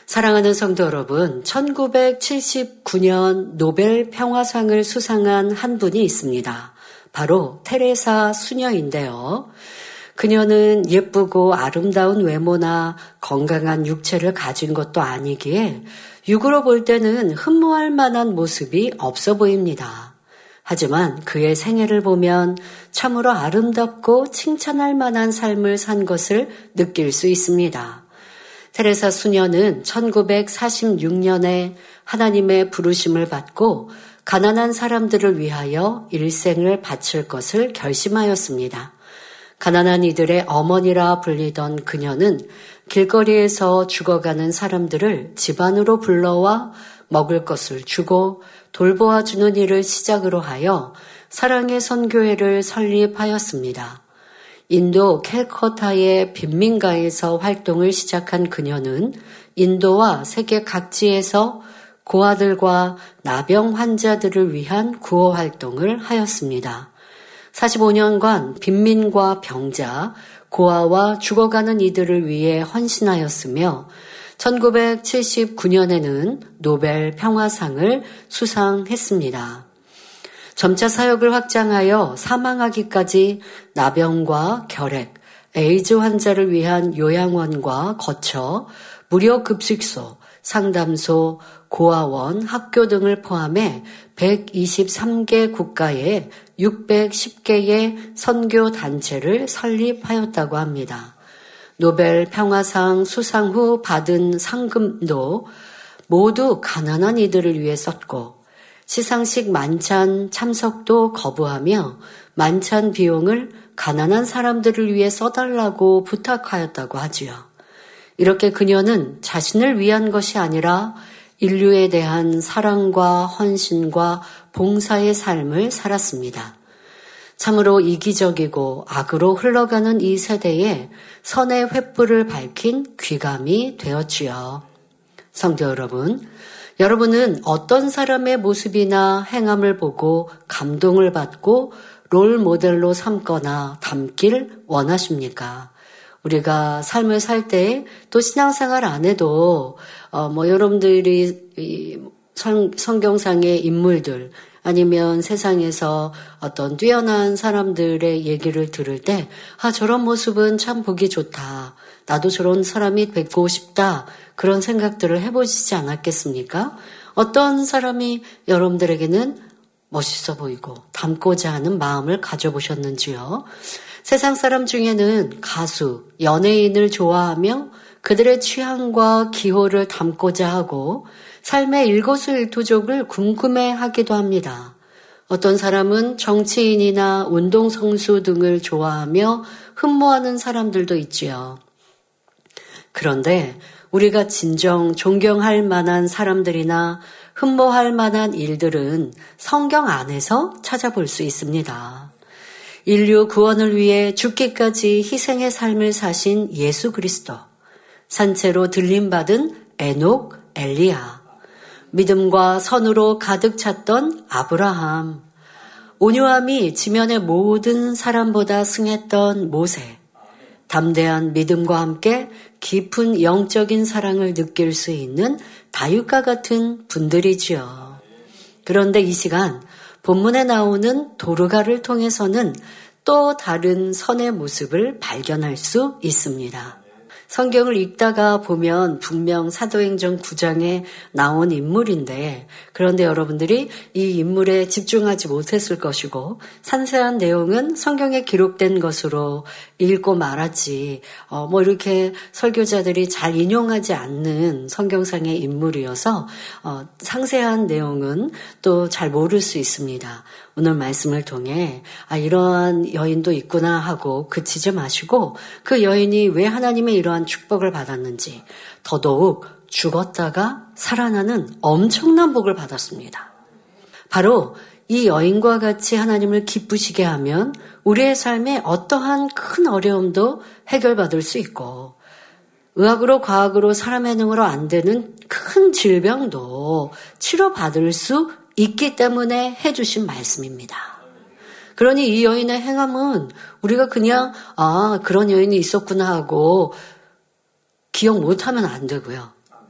사랑하는 성도 여러분, 1979년 노벨 평화상을 수상한 한 분이 있습니다. 바로 테레사 수녀인데요. 그녀는 예쁘고 아름다운 외모나 건강한 육체를 가진 것도 아니기에 육으로 볼 때는 흠모할 만한 모습이 없어 보입니다. 하지만 그의 생애를 보면 참으로 아름답고 칭찬할 만한 삶을 산 것을 느낄 수 있습니다. 테레사 수녀는 1946년에 하나님의 부르심을 받고 가난한 사람들을 위하여 일생을 바칠 것을 결심하였습니다. 가난한 이들의 어머니라 불리던 그녀는 길거리에서 죽어가는 사람들을 집 안으로 불러와 먹을 것을 주고 돌보아주는 일을 시작으로 하여 사랑의 선교회를 설립하였습니다. 인도 캘커타의 빈민가에서 활동을 시작한 그녀는 인도와 세계 각지에서 고아들과 나병 환자들을 위한 구호 활동을 하였습니다. 45년간 빈민과 병자, 고아와 죽어가는 이들을 위해 헌신하였으며 1979년에는 노벨 평화상을 수상했습니다. 점차 사역을 확장하여 사망하기까지 나병과 결핵, 에이즈 환자를 위한 요양원과 거처, 무료 급식소, 상담소, 고아원, 학교 등을 포함해 123개 국가에 610개의 선교 단체를 설립하였다고 합니다. 노벨 평화상 수상 후 받은 상금도 모두 가난한 이들을 위해 썼고 시상식 만찬 참석도 거부하며 만찬 비용을 가난한 사람들을 위해 써달라고 부탁하였다고 하지요. 이렇게 그녀는 자신을 위한 것이 아니라 인류에 대한 사랑과 헌신과 봉사의 삶을 살았습니다. 참으로 이기적이고 악으로 흘러가는 이 세대에 선의 횃불을 밝힌 귀감이 되었지요. 성도 여러분, 여러분은 어떤 사람의 모습이나 행함을 보고 감동을 받고 롤 모델로 삼거나 담길 원하십니까? 우리가 삶을 살 때 또 신앙생활 안 해도 여러분들이 성경상의 인물들 아니면 세상에서 어떤 뛰어난 사람들의 얘기를 들을 때 저런 모습은 참 보기 좋다. 나도 저런 사람이 뵙고 싶다. 그런 생각들을 해보시지 않았겠습니까? 어떤 사람이 여러분들에게는 멋있어 보이고 닮고자 하는 마음을 가져보셨는지요? 세상 사람 중에는 가수, 연예인을 좋아하며 그들의 취향과 기호를 담고자 하고 삶의 일거수일투족을 궁금해하기도 합니다. 어떤 사람은 정치인이나 운동선수 등을 좋아하며 흠모하는 사람들도 있지요. 그런데 우리가 진정 존경할 만한 사람들이나 흠모할 만한 일들은 성경 안에서 찾아볼 수 있습니다. 인류 구원을 위해 죽기까지 희생의 삶을 사신 예수 그리스도, 산채로 들림받은 에녹, 엘리야, 믿음과 선으로 가득 찼던 아브라함, 온유함이 지면의 모든 사람보다 승했던 모세, 담대한 믿음과 함께 깊은 영적인 사랑을 느낄 수 있는 다윗과 같은 분들이지요. 그런데 이 시간 본문에 나오는 도르가를 통해서는 또 다른 선의 모습을 발견할 수 있습니다. 성경을 읽다가 보면 분명 사도행전 9장에 나온 인물인데 그런데 여러분들이 이 인물에 집중하지 못했을 것이고 상세한 내용은 성경에 기록된 것으로 읽고 말았지 이렇게 설교자들이 잘 인용하지 않는 성경상의 인물이어서 상세한 내용은 또 잘 모를 수 있습니다. 오늘 말씀을 통해 이러한 여인도 있구나 하고 그치지 마시고 그 여인이 왜 하나님의 이러한 축복을 받았는지 더더욱 죽었다가 살아나는 엄청난 복을 받았습니다. 바로 이 여인과 같이 하나님을 기쁘시게 하면 우리의 삶에 어떠한 큰 어려움도 해결받을 수 있고 의학으로 과학으로 사람의 능으로 안 되는 큰 질병도 치료받을 수 있기 때문에 해주신 말씀입니다. 그러니 이 여인의 행함은 우리가 그냥 그런 여인이 있었구나 하고 기억 못하면 안 되고요.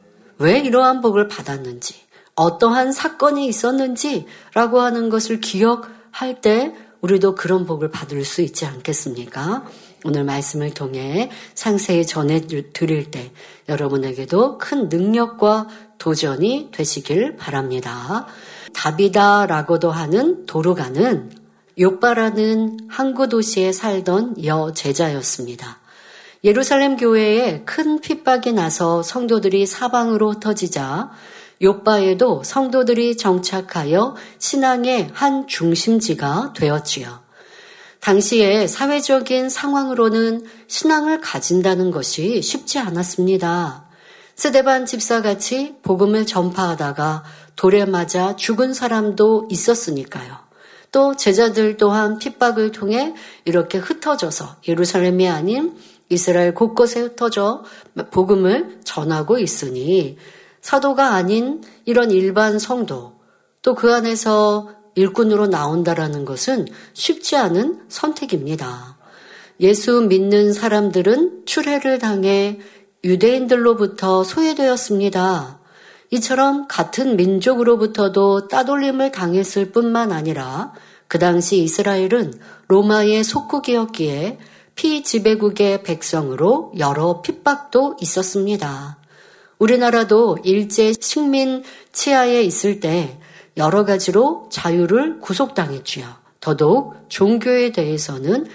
왜 이러한 복을 받았는지, 어떠한 사건이 있었는지라고 하는 것을 기억할 때 우리도 그런 복을 받을 수 있지 않겠습니까? 오늘 말씀을 통해 상세히 전해드릴 때 여러분에게도 큰 능력과 도전이 되시길 바랍니다. 다비다라고도 하는 도르가는 욥바라는 항구 도시에 살던 여제자였습니다. 예루살렘 교회에 큰 핍박이 나서 성도들이 사방으로 흩어지자 욥바에도 성도들이 정착하여 신앙의 한 중심지가 되었지요. 당시에 사회적인 상황으로는 신앙을 가진다는 것이 쉽지 않았습니다. 스데반 집사같이 복음을 전파하다가 돌에 맞아 죽은 사람도 있었으니까요. 또 제자들 또한 핍박을 통해 이렇게 흩어져서 예루살렘이 아닌 이스라엘 곳곳에 흩어져 복음을 전하고 있으니 사도가 아닌 이런 일반 성도 또 그 안에서 일꾼으로 나온다라는 것은 쉽지 않은 선택입니다. 예수 믿는 사람들은 출애를 당해 유대인들로부터 소외되었습니다. 이처럼 같은 민족으로부터도 따돌림을 당했을 뿐만 아니라 그 당시 이스라엘은 로마의 속국이었기에 피지배국의 백성으로 여러 핍박도 있었습니다. 우리나라도 일제 식민 치하에 있을 때 여러 가지로 자유를 구속당했지요. 더더욱 종교에 대해서는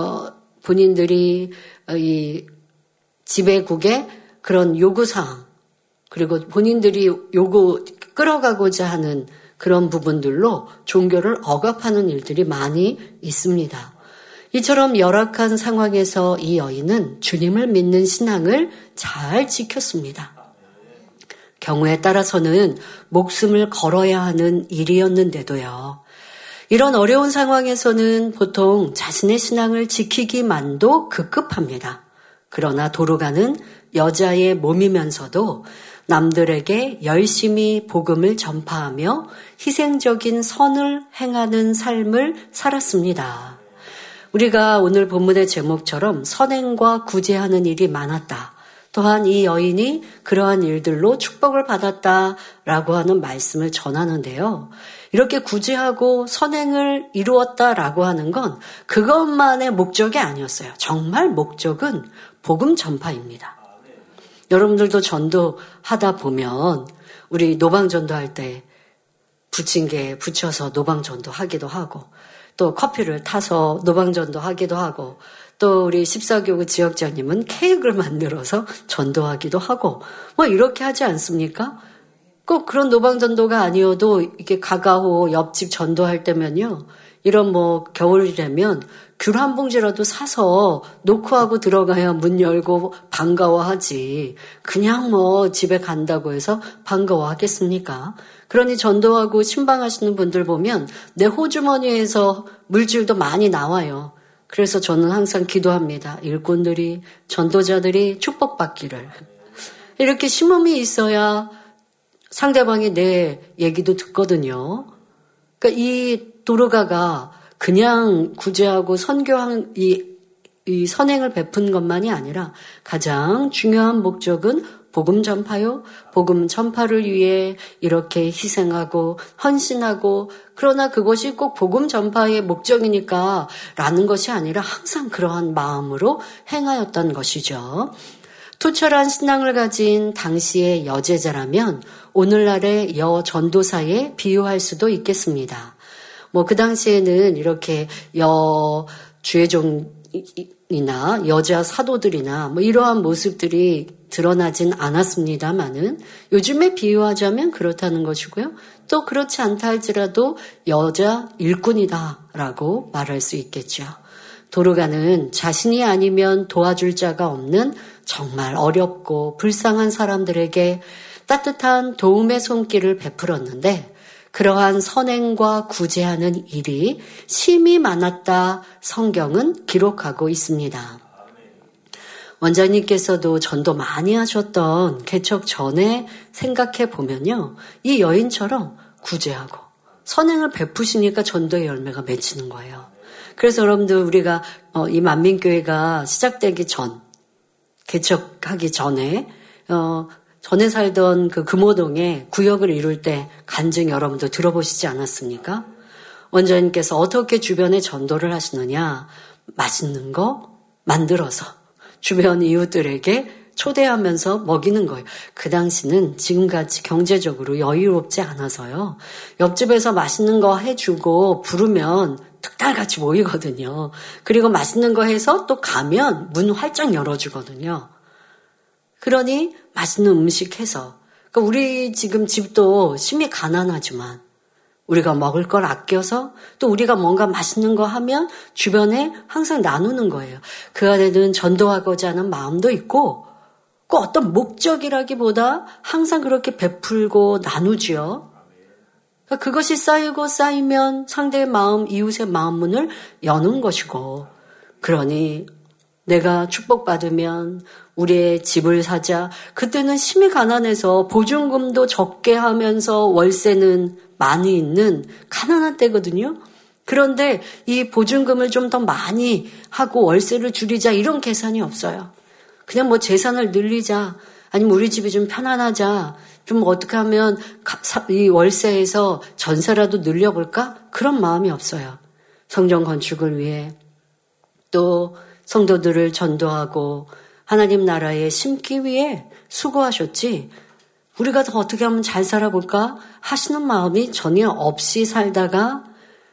본인들이 이 지배국의 그런 요구사항 그리고 본인들이 끌어가고자 하는 그런 부분들로 종교를 억압하는 일들이 많이 있습니다. 이처럼 열악한 상황에서 이 여인은 주님을 믿는 신앙을 잘 지켰습니다. 경우에 따라서는 목숨을 걸어야 하는 일이었는데도요. 이런 어려운 상황에서는 보통 자신의 신앙을 지키기만도 급급합니다. 그러나 도르가는 여자의 몸이면서도 남들에게 열심히 복음을 전파하며 희생적인 선을 행하는 삶을 살았습니다. 우리가 오늘 본문의 제목처럼 선행과 구제하는 일이 많았다. 또한 이 여인이 그러한 일들로 축복을 받았다라고 하는 말씀을 전하는데요. 이렇게 구제하고 선행을 이루었다라고 하는 건 그것만의 목적이 아니었어요. 정말 목적은 복음 전파입니다. 여러분들도 전도하다 보면 우리 노방전도할 때 부침개 붙여서 노방전도 하기도 하고 또 커피를 타서 노방전도 하기도 하고 또 우리 14교구 지역장님은 케이크를 만들어서 전도하기도 하고 뭐 이렇게 하지 않습니까? 꼭 그런 노방전도가 아니어도 이렇게 가가호 옆집 전도할 때면요. 이런 뭐 겨울이 되면 귤 한 봉지라도 사서 놓고 하고 들어가야 문 열고 반가워하지. 그냥 뭐 집에 간다고 해서 반가워하겠습니까? 그러니 전도하고 신방하시는 분들 보면 내 호주머니에서 물질도 많이 나와요. 그래서 저는 항상 기도합니다. 일꾼들이, 전도자들이 축복받기를. 이렇게 심음이 있어야 상대방이 내 얘기도 듣거든요. 그러니까 이 도르가가 그냥 구제하고 선교한 이 선행을 베푼 것만이 아니라 가장 중요한 목적은 복음 전파요. 복음 전파를 위해 이렇게 희생하고 헌신하고 그러나 그것이 꼭 복음 전파의 목적이니까 라는 것이 아니라 항상 그러한 마음으로 행하였던 것이죠. 투철한 신앙을 가진 당시의 여제자라면 오늘날의 여전도사에 비유할 수도 있겠습니다. 뭐 그 당시에는 이렇게 주의종이나 여자 사도들이나 뭐 이러한 모습들이 드러나진 않았습니다만은 요즘에 비유하자면 그렇다는 것이고요. 또 그렇지 않다 할지라도 여자 일꾼이다라고 말할 수 있겠죠. 도르가는 자신이 아니면 도와줄 자가 없는 정말 어렵고 불쌍한 사람들에게 따뜻한 도움의 손길을 베풀었는데 그러한 선행과 구제하는 일이 심히 많았다 성경은 기록하고 있습니다. 원장님께서도 전도 많이 하셨던 개척 전에 생각해 보면요. 이 여인처럼 구제하고 선행을 베푸시니까 전도의 열매가 맺히는 거예요. 그래서 여러분들 우리가 이 만민교회가 시작되기 전, 개척하기 전에 전에 살던 그 금호동에 구역을 이룰 때 간증 여러분도 들어보시지 않았습니까? 원장님께서 어떻게 주변에 전도를 하시느냐? 맛있는 거 만들어서 주변 이웃들에게 초대하면서 먹이는 거예요. 그 당시는 지금같이 경제적으로 여유롭지 않아서요. 옆집에서 맛있는 거 해주고 부르면 득달같이 모이거든요. 그리고 맛있는 거 해서 또 가면 문 활짝 열어주거든요. 그러니 맛있는 음식 해서. 그러니까 우리 지금 집도 심히 가난하지만 우리가 먹을 걸 아껴서 또 우리가 뭔가 맛있는 거 하면 주변에 항상 나누는 거예요. 그 안에는 전도하고자 하는 마음도 있고 꼭 어떤 목적이라기보다 항상 그렇게 베풀고 나누지요. 그러니까 그것이 쌓이고 쌓이면 상대의 마음, 이웃의 마음 문을 여는 것이고 그러니 내가 축복받으면 우리의 집을 사자. 그때는 심히 가난해서 보증금도 적게 하면서 월세는 많이 있는 가난한 때거든요. 그런데 이 보증금을 좀 더 많이 하고 월세를 줄이자 이런 계산이 없어요. 그냥 뭐 재산을 늘리자 아니면 우리 집이 좀 편안하자 좀 어떻게 하면 이 월세에서 전세라도 늘려볼까? 그런 마음이 없어요. 성전 건축을 위해 또 성도들을 전도하고 하나님 나라에 심기 위해 수고하셨지 우리가 더 어떻게 하면 잘 살아볼까 하시는 마음이 전혀 없이 살다가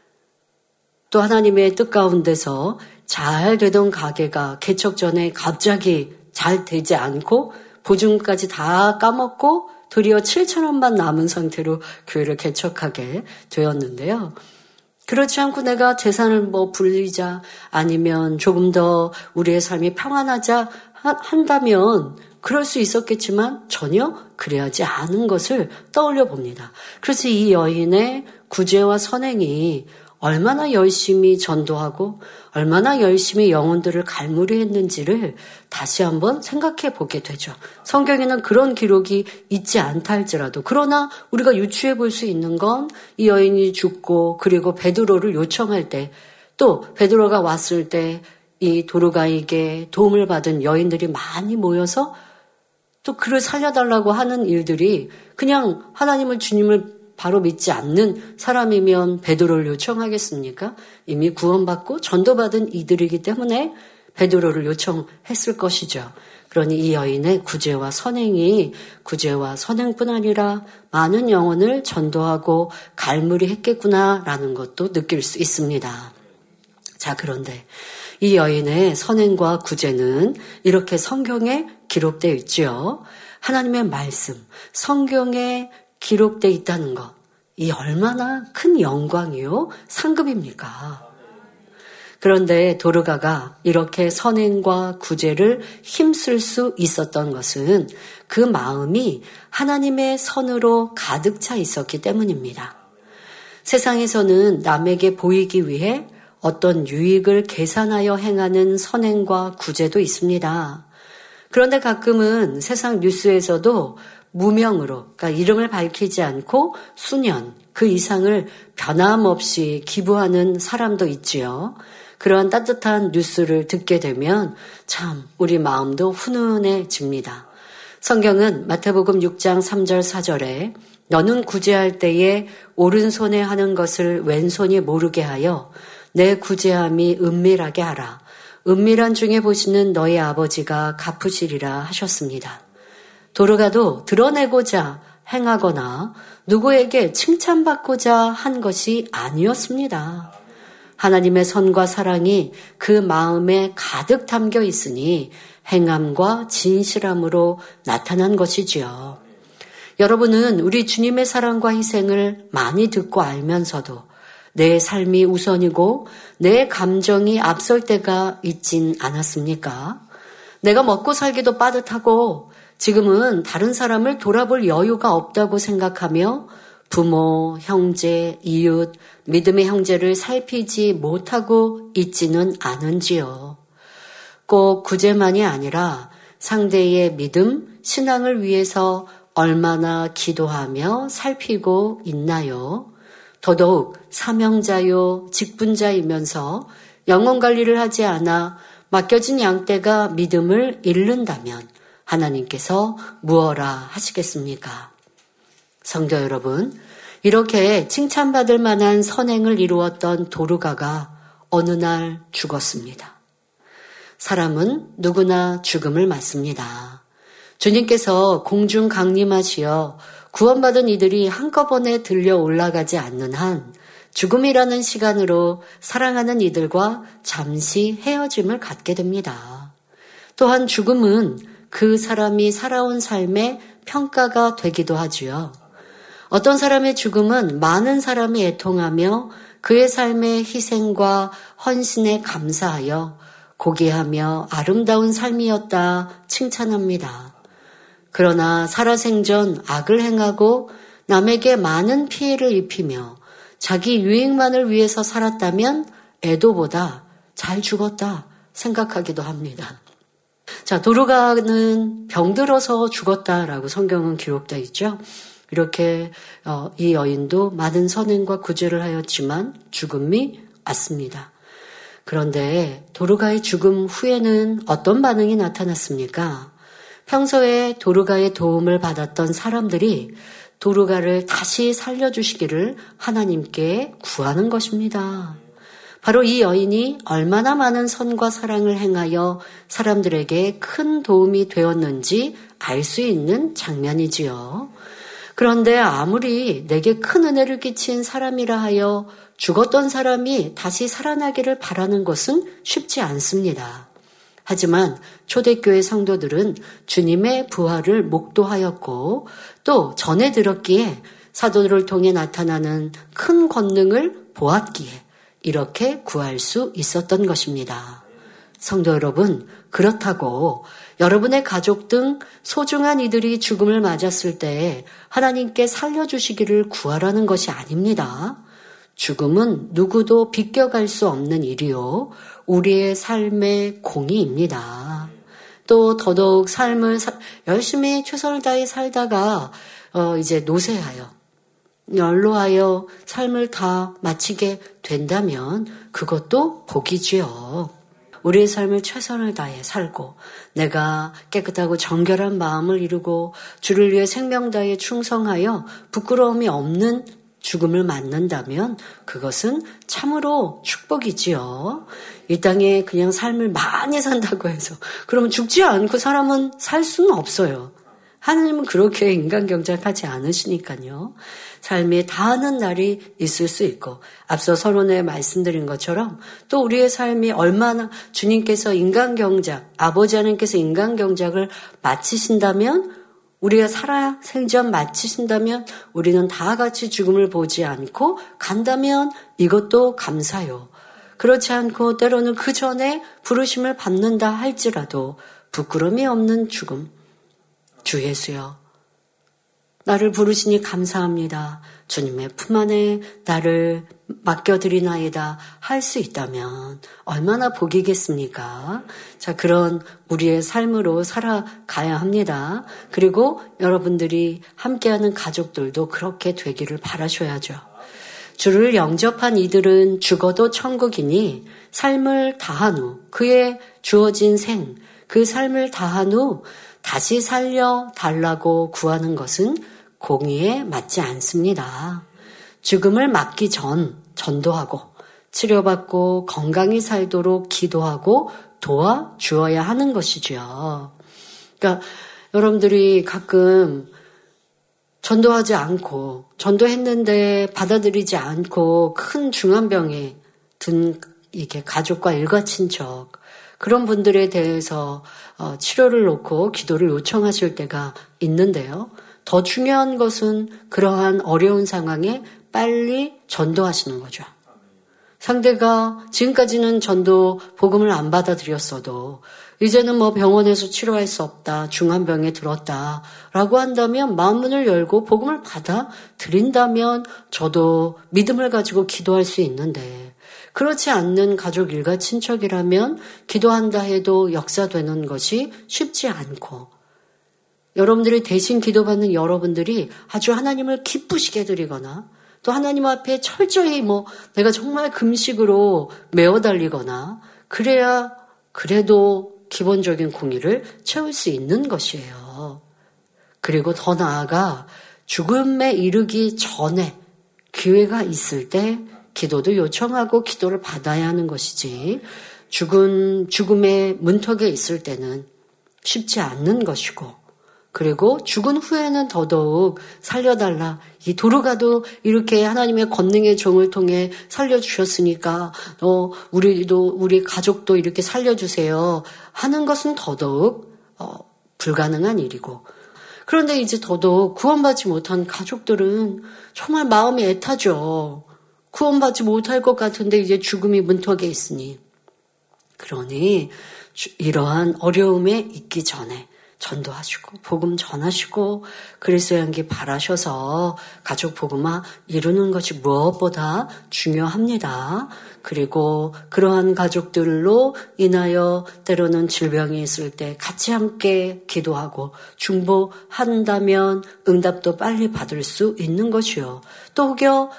또 하나님의 뜻 가운데서 잘 되던 가게가 개척 전에 갑자기 잘 되지 않고 보증까지 다 까먹고 도리어 7,000원만 남은 상태로 교회를 개척하게 되었는데요. 그렇지 않고 내가 재산을 뭐 불리자 아니면 조금 더 우리의 삶이 평안하자 한다면 그럴 수 있었겠지만 전혀 그래야지 않은 것을 떠올려 봅니다. 그래서 이 여인의 구제와 선행이 얼마나 열심히 전도하고 얼마나 열심히 영혼들을 갈무리했는지를 다시 한번 생각해 보게 되죠. 성경에는 그런 기록이 있지 않다 할지라도 그러나 우리가 유추해 볼 수 있는 건 이 여인이 죽고 그리고 베드로를 요청할 때 또 베드로가 왔을 때 이 도르가에게 도움을 받은 여인들이 많이 모여서 또 그를 살려달라고 하는 일들이 그냥 하나님을 주님을 바로 믿지 않는 사람이면 베드로를 요청하겠습니까? 이미 구원받고 전도받은 이들이기 때문에 베드로를 요청했을 것이죠. 그러니 이 여인의 구제와 선행이 구제와 선행뿐 아니라 많은 영혼을 전도하고 갈무리했겠구나라는 것도 느낄 수 있습니다. 자, 그런데 이 여인의 선행과 구제는 이렇게 성경에 기록되어 있지요. 하나님의 말씀, 성경에 기록되어 있다는 것, 이 얼마나 큰 영광이요 상급입니까? 그런데 도르가가 이렇게 선행과 구제를 힘쓸 수 있었던 것은 그 마음이 하나님의 선으로 가득 차 있었기 때문입니다. 세상에서는 남에게 보이기 위해 어떤 유익을 계산하여 행하는 선행과 구제도 있습니다. 그런데 가끔은 세상 뉴스에서도 무명으로, 그러니까 이름을 밝히지 않고 수년, 그 이상을 변함없이 기부하는 사람도 있지요. 그러한 따뜻한 뉴스를 듣게 되면 참 우리 마음도 훈훈해집니다. 성경은 마태복음 6장 3절 4절에 너는 구제할 때에 오른손에 하는 것을 왼손이 모르게 하여 내 구제함이 은밀하게 하라. 은밀한 중에 보시는 너희 아버지가 갚으시리라 하셨습니다. 도르가도 드러내고자 행하거나 누구에게 칭찬받고자 한 것이 아니었습니다. 하나님의 선과 사랑이 그 마음에 가득 담겨 있으니 행함과 진실함으로 나타난 것이지요. 여러분은 우리 주님의 사랑과 희생을 많이 듣고 알면서도 내 삶이 우선이고 내 감정이 앞설 때가 있진 않았습니까? 내가 먹고 살기도 빠듯하고 지금은 다른 사람을 돌아볼 여유가 없다고 생각하며 부모, 형제, 이웃, 믿음의 형제를 살피지 못하고 있지는 않은지요. 꼭 구제만이 아니라 상대의 믿음, 신앙을 위해서 얼마나 기도하며 살피고 있나요? 더더욱 사명자요, 직분자이면서 영혼 관리를 하지 않아 맡겨진 양떼가 믿음을 잃는다면 하나님께서 무엇라 하시겠습니까? 성도 여러분, 이렇게 칭찬받을 만한 선행을 이루었던 도르가가 어느 날 죽었습니다. 사람은 누구나 죽음을 맞습니다. 주님께서 공중 강림하시어 구원받은 이들이 한꺼번에 들려 올라가지 않는 한 죽음이라는 시간으로 사랑하는 이들과 잠시 헤어짐을 갖게 됩니다. 또한 죽음은 그 사람이 살아온 삶의 평가가 되기도 하지요. 어떤 사람의 죽음은 많은 사람이 애통하며 그의 삶의 희생과 헌신에 감사하여 고귀하며 아름다운 삶이었다 칭찬합니다. 그러나 살아생전 악을 행하고 남에게 많은 피해를 입히며 자기 유익만을 위해서 살았다면 애도보다 잘 죽었다 생각하기도 합니다. 자, 도르가는 병들어서 죽었다라고 성경은 기록되어 있죠. 이렇게 이 여인도 많은 선행과 구제를 하였지만 죽음이 왔습니다. 그런데 도르가의 죽음 후에는 어떤 반응이 나타났습니까? 평소에 도르가의 도움을 받았던 사람들이 도르가를 다시 살려주시기를 하나님께 구하는 것입니다. 바로 이 여인이 얼마나 많은 선과 사랑을 행하여 사람들에게 큰 도움이 되었는지 알 수 있는 장면이지요. 그런데 아무리 내게 큰 은혜를 끼친 사람이라 하여 죽었던 사람이 다시 살아나기를 바라는 것은 쉽지 않습니다. 하지만 초대교회 성도들은 주님의 부활을 목도하였고 또 전에 들었기에 사도들을 통해 나타나는 큰 권능을 보았기에 이렇게 구할 수 있었던 것입니다. 성도 여러분, 그렇다고 여러분의 가족 등 소중한 이들이 죽음을 맞았을 때 하나님께 살려주시기를 구하라는 것이 아닙니다. 죽음은 누구도 비껴갈 수 없는 일이요, 우리의 삶의 공의입니다. 또 더더욱 삶을 열심히 최선을 다해 살다가 이제 노쇠하여 연로하여 삶을 다 마치게 된다면 그것도 복이지요. 우리의 삶을 최선을 다해 살고 내가 깨끗하고 정결한 마음을 이루고 주를 위해 생명 다해 충성하여 부끄러움이 없는 죽음을 맞는다면 그것은 참으로 축복이지요. 이 땅에 그냥 삶을 많이 산다고 해서 그러면 죽지 않고 사람은 살 수는 없어요. 하나님은 그렇게 인간경작하지 않으시니까요. 삶에 다하는 날이 있을 수 있고 앞서 서론에 말씀드린 것처럼 또 우리의 삶이 얼마나 주님께서 인간경작, 아버지 하나님께서 인간경작을 마치신다면 우리가 살아생전 마치신다면 우리는 다 같이 죽음을 보지 않고 간다면 이것도 감사요. 그렇지 않고 때로는 그 전에 부르심을 받는다 할지라도 부끄러움이 없는 죽음. 주 예수여, 나를 부르시니 감사합니다. 주님의 품 안에 나를 맡겨드리나이다 할 수 있다면 얼마나 복이겠습니까? 자, 그런 우리의 삶으로 살아가야 합니다. 그리고 여러분들이 함께하는 가족들도 그렇게 되기를 바라셔야죠. 주를 영접한 이들은 죽어도 천국이니 삶을 다한 후 그의 주어진 생, 그 삶을 다한 후 다시 살려달라고 구하는 것은 공의에 맞지 않습니다. 죽음을 맞기 전 전도하고 치료받고 건강히 살도록 기도하고 도와주어야 하는 것이죠. 그러니까 여러분들이 가끔 전도하지 않고 전도했는데 받아들이지 않고 큰 중환병에 든 이게 가족과 일가친척 그런 분들에 대해서 치료를 놓고 기도를 요청하실 때가 있는데요. 더 중요한 것은 그러한 어려운 상황에 빨리 전도하시는 거죠. 상대가 지금까지는 전도 복음을 안 받아들였어도 이제는 뭐 병원에서 치료할 수 없다, 중환병에 들었다라고 한다면 마음문을 열고 복음을 받아들인다면 저도 믿음을 가지고 기도할 수 있는데 그렇지 않는 가족 일가 친척이라면 기도한다 해도 역사되는 것이 쉽지 않고 여러분들이 대신 기도받는 여러분들이 아주 하나님을 기쁘시게 드리거나 또 하나님 앞에 철저히 내가 정말 금식으로 메어 달리거나 그래야 그래도 기본적인 공의를 채울 수 있는 것이에요. 그리고 더 나아가 죽음에 이르기 전에 기회가 있을 때 기도도 요청하고 기도를 받아야 하는 것이지 죽음의 문턱에 있을 때는 쉽지 않는 것이고 그리고 죽은 후에는 더더욱 살려달라. 이 도르가도 이렇게 하나님의 권능의 종을 통해 살려주셨으니까 우리 가족도 이렇게 살려주세요 하는 것은 더더욱 불가능한 일이고 그런데 이제 더더욱 구원받지 못한 가족들은 정말 마음이 애타죠. 구원받지 못할 것 같은데 이제 죽음이 문턱에 있으니 그러니 이러한 어려움에 있기 전에 전도하시고 복음 전하시고 그리스도의 향기 바라셔서 가족 복음화 이루는 것이 무엇보다 중요합니다. 그리고 그러한 가족들로 인하여 때로는 질병이 있을 때 같이 함께 기도하고 중보한다면 응답도 빨리 받을 수 있는 것이요. 또 혹여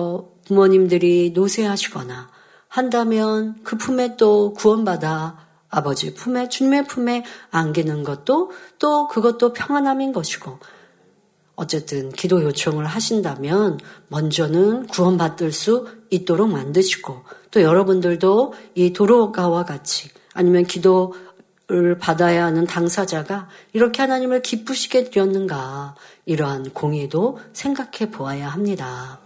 부모님들이 노쇠하시거나 한다면 그 품에 또 구원받아 아버지 품에 주님의 품에 안기는 것도 또 그것도 평안함인 것이고 어쨌든 기도 요청을 하신다면 먼저는 구원받을 수 있도록 만드시고 또 여러분들도 이 도로가와 같이 아니면 기도를 받아야 하는 당사자가 이렇게 하나님을 기쁘시게 되었는가 이러한 공의도 생각해 보아야 합니다.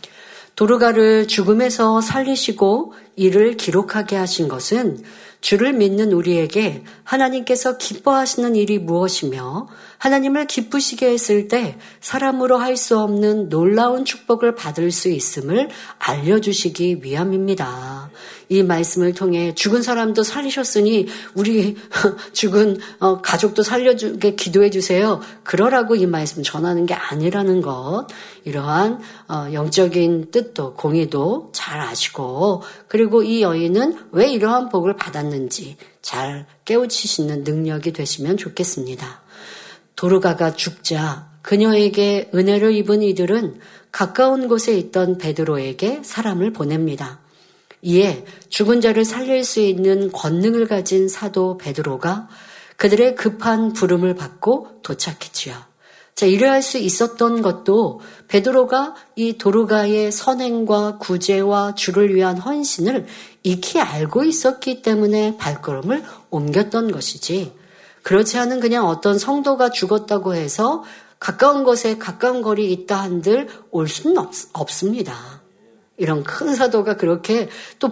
도르가를 죽음에서 살리시고 이를 기록하게 하신 것은 주를 믿는 우리에게 하나님께서 기뻐하시는 일이 무엇이며 하나님을 기쁘시게 했을 때 사람으로 할 수 없는 놀라운 축복을 받을 수 있음을 알려주시기 위함입니다. 이 말씀을 통해 죽은 사람도 살리셨으니 우리 죽은 가족도 살려주게 기도해 주세요. 그러라고 이 말씀 전하는 게 아니라는 것. 이러한 영적인 뜻도 공의도 잘 아시고 그리고 이 여인은 왜 이러한 복을 받았는지 잘 깨우치시는 능력이 되시면 좋겠습니다. 도르가가 죽자 그녀에게 은혜를 입은 이들은 가까운 곳에 있던 베드로에게 사람을 보냅니다. 이에 죽은 자를 살릴 수 있는 권능을 가진 사도 베드로가 그들의 급한 부름을 받고 도착했지요. 자, 이래할 수 있었던 것도 베드로가 이 도르가의 선행과 구제와 주를 위한 헌신을 익히 알고 있었기 때문에 발걸음을 옮겼던 것이지 그렇지 않은 그냥 어떤 성도가 죽었다고 해서 가까운 곳에 가까운 거리 있다 한들 올 수는 없습니다. 이런 큰 사도가 그렇게 또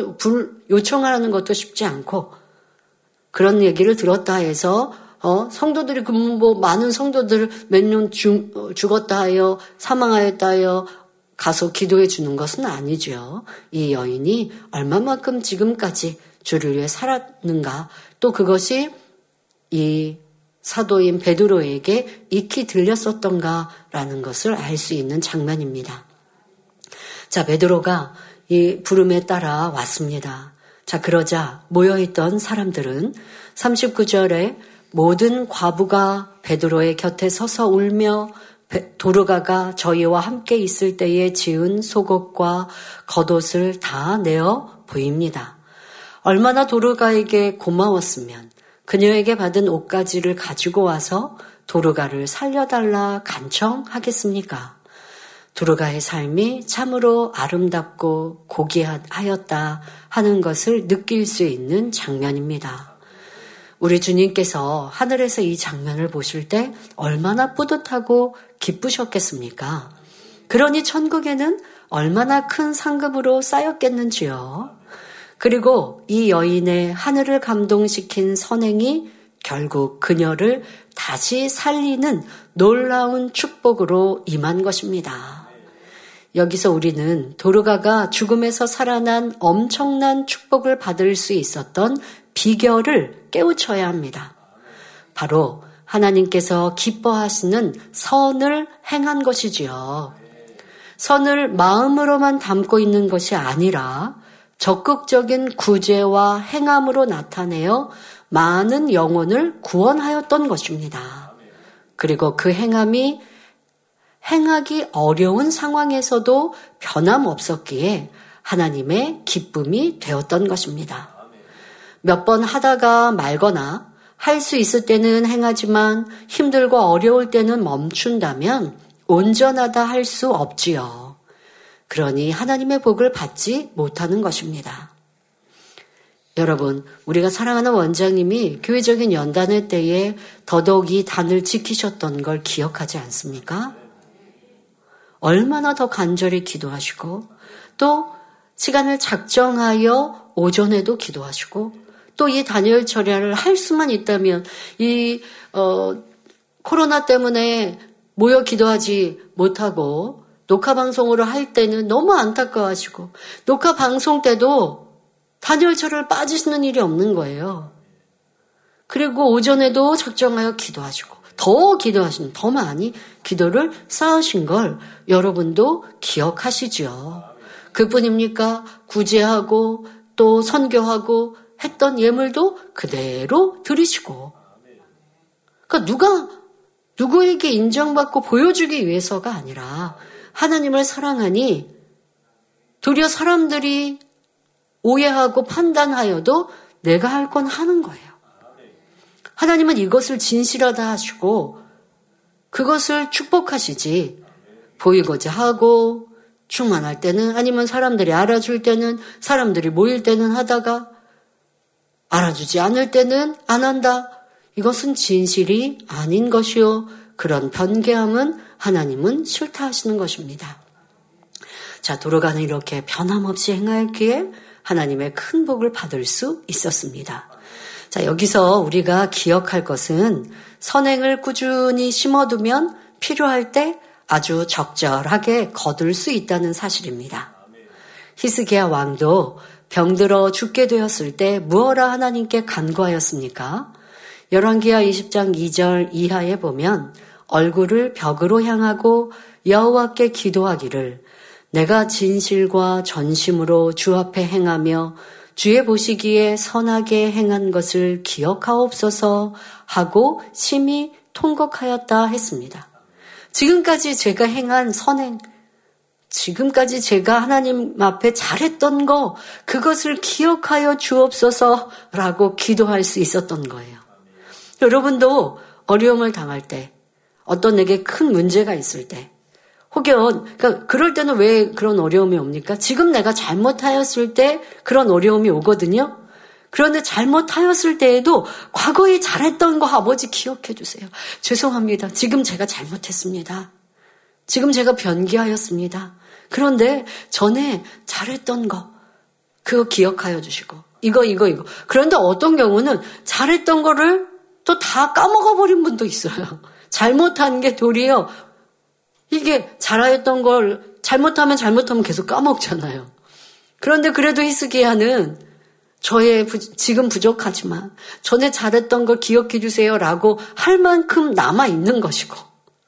요청하는 것도 쉽지 않고 그런 얘기를 들었다 해서 성도들이 많은 성도들 몇 년 죽었다 하여 사망하였다 하여 가서 기도해 주는 것은 아니죠. 이 여인이 얼마만큼 지금까지 주를 위해 살았는가 또 그것이 이 사도인 베드로에게 익히 들렸었던가라는 것을 알 수 있는 장면입니다. 자, 베드로가 이 부름에 따라 왔습니다. 자, 그러자 모여있던 사람들은 39절에 모든 과부가 베드로의 곁에 서서 울며 도르가가 저희와 함께 있을 때에 지은 속옷과 겉옷을 다 내어 보입니다. 얼마나 도르가에게 고마웠으면 그녀에게 받은 옷가지를 가지고 와서 도르가를 살려달라 간청하겠습니까? 도르가의 삶이 참으로 아름답고 고귀하였다 하는 것을 느낄 수 있는 장면입니다. 우리 주님께서 하늘에서 이 장면을 보실 때 얼마나 뿌듯하고 기쁘셨겠습니까? 그러니 천국에는 얼마나 큰 상급으로 쌓였겠는지요. 그리고 이 여인의 하늘을 감동시킨 선행이 결국 그녀를 다시 살리는 놀라운 축복으로 임한 것입니다. 여기서 우리는 도르가가 죽음에서 살아난 엄청난 축복을 받을 수 있었던 비결을 깨우쳐야 합니다. 바로 하나님께서 기뻐하시는 선을 행한 것이지요. 선을 마음으로만 담고 있는 것이 아니라 적극적인 구제와 행함으로 나타내어 많은 영혼을 구원하였던 것입니다. 그리고 그 행함이 행하기 어려운 상황에서도 변함없었기에 하나님의 기쁨이 되었던 것입니다. 몇 번 하다가 말거나 할 수 있을 때는 행하지만 힘들고 어려울 때는 멈춘다면 온전하다 할 수 없지요. 그러니 하나님의 복을 받지 못하는 것입니다. 여러분, 우리가 사랑하는 원장님이 교회적인 연단회 때에 더더욱이 단을 지키셨던 걸 기억하지 않습니까? 얼마나 더 간절히 기도하시고 또 시간을 작정하여 오전에도 기도하시고 또 이 단열 철야를 할 수만 있다면 이 코로나 때문에 모여 기도하지 못하고 녹화 방송으로 할 때는 너무 안타까워하시고 녹화 방송 때도 단열철을 빠지시는 일이 없는 거예요. 그리고 오전에도 작정하여 기도하시고 더 많이 기도를 쌓으신 걸 여러분도 기억하시죠. 그뿐입니까? 구제하고 또 선교하고 했던 예물도 그대로 드리시고 그러니까 누구에게 인정받고 보여주기 위해서가 아니라 하나님을 사랑하니 도리어 사람들이 오해하고 판단하여도 내가 할 건 하는 거예요. 하나님은 이것을 진실하다 하시고 그것을 축복하시지 보이고자 하고 충만할 때는 아니면 사람들이 알아줄 때는 사람들이 모일 때는 하다가 알아주지 않을 때는 안 한다. 이것은 진실이 아닌 것이요. 그런 변개함은 하나님은 싫다 하시는 것입니다. 자, 도로가는 이렇게 변함없이 행하였기에 하나님의 큰 복을 받을 수 있었습니다. 자, 여기서 우리가 기억할 것은 선행을 꾸준히 심어두면 필요할 때 아주 적절하게 거둘 수 있다는 사실입니다. 히스기야 왕도 병들어 죽게 되었을 때 무엇라 하나님께 간구하였습니까? 열왕기하 20장 2절 이하에 보면 얼굴을 벽으로 향하고 여호와께 기도하기를 내가 진실과 전심으로 주 앞에 행하며 주의 보시기에 선하게 행한 것을 기억하옵소서 하고 심히 통곡하였다 했습니다. 지금까지 제가 행한 선행, 지금까지 제가 하나님 앞에 잘했던 거 그것을 기억하여 주옵소서라고 기도할 수 있었던 거예요. 여러분도 어려움을 당할 때 어떤 내게 큰 문제가 있을 때 혹은 그러니까 그럴 때는 왜 그런 어려움이 옵니까? 지금 내가 잘못하였을 때 그런 어려움이 오거든요. 그런데 잘못하였을 때에도 과거에 잘했던 거 아버지 기억해 주세요. 죄송합니다. 지금 제가 잘못했습니다. 지금 제가 변기하였습니다. 그런데 전에 잘했던 거 그거 기억하여 주시고 이거. 그런데 어떤 경우는 잘했던 거를 또 다 까먹어 버린 분도 있어요. 잘못한 게 도리어 이게 잘하였던 걸 잘못하면 계속 까먹잖아요. 그런데 그래도 히스기야는 지금 부족하지만 전에 잘했던 걸 기억해 주세요라고 할 만큼 남아 있는 것이고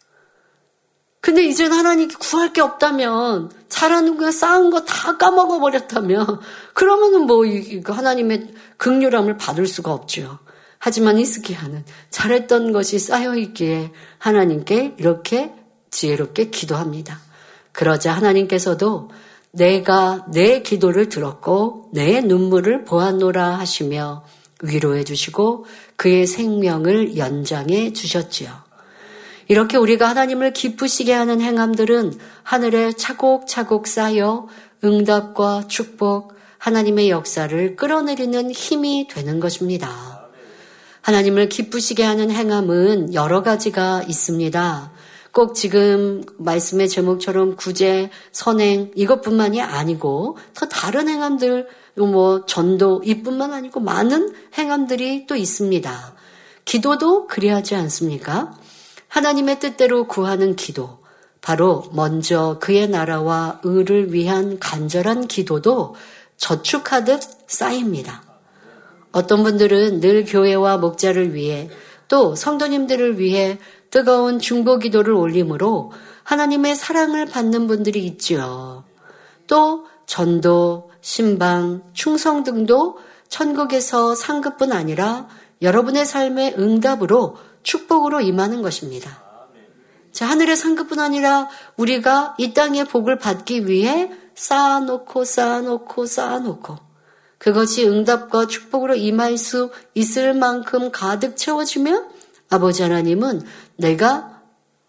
근데 이제는 하나님께 구할 게 없다면 잘하는 거 쌓은 거 다 까먹어 버렸다면 그러면은 뭐 하나님의 긍휼함을 받을 수가 없죠. 하지만 히스기야는 잘했던 것이 쌓여 있기에 하나님께 이렇게 지혜롭게 기도합니다. 그러자 하나님께서도 내가 내 기도를 들었고 내 눈물을 보았노라 하시며 위로해 주시고 그의 생명을 연장해 주셨지요. 이렇게 우리가 하나님을 기쁘시게 하는 행함들은 하늘에 차곡차곡 쌓여 응답과 축복, 하나님의 역사를 끌어내리는 힘이 되는 것입니다. 하나님을 기쁘시게 하는 행함은 여러 가지가 있습니다. 꼭 지금 말씀의 제목처럼 구제, 선행 이것뿐만이 아니고 더 다른 행함들, 전도 이뿐만 아니고 많은 행함들이 또 있습니다. 기도도 그리하지 않습니까? 하나님의 뜻대로 구하는 기도, 바로 먼저 그의 나라와 의를 위한 간절한 기도도 저축하듯 쌓입니다. 어떤 분들은 늘 교회와 목자를 위해 또 성도님들을 위해 뜨거운 중보 기도를 올림으로 하나님의 사랑을 받는 분들이 있지요. 또 전도, 신방, 충성 등도 천국에서 상급뿐 아니라 여러분의 삶의 응답으로 축복으로 임하는 것입니다. 자, 하늘의 상급뿐 아니라 우리가 이 땅의 복을 받기 위해 쌓아놓고 그것이 응답과 축복으로 임할 수 있을 만큼 가득 채워지면 아버지 하나님은 내가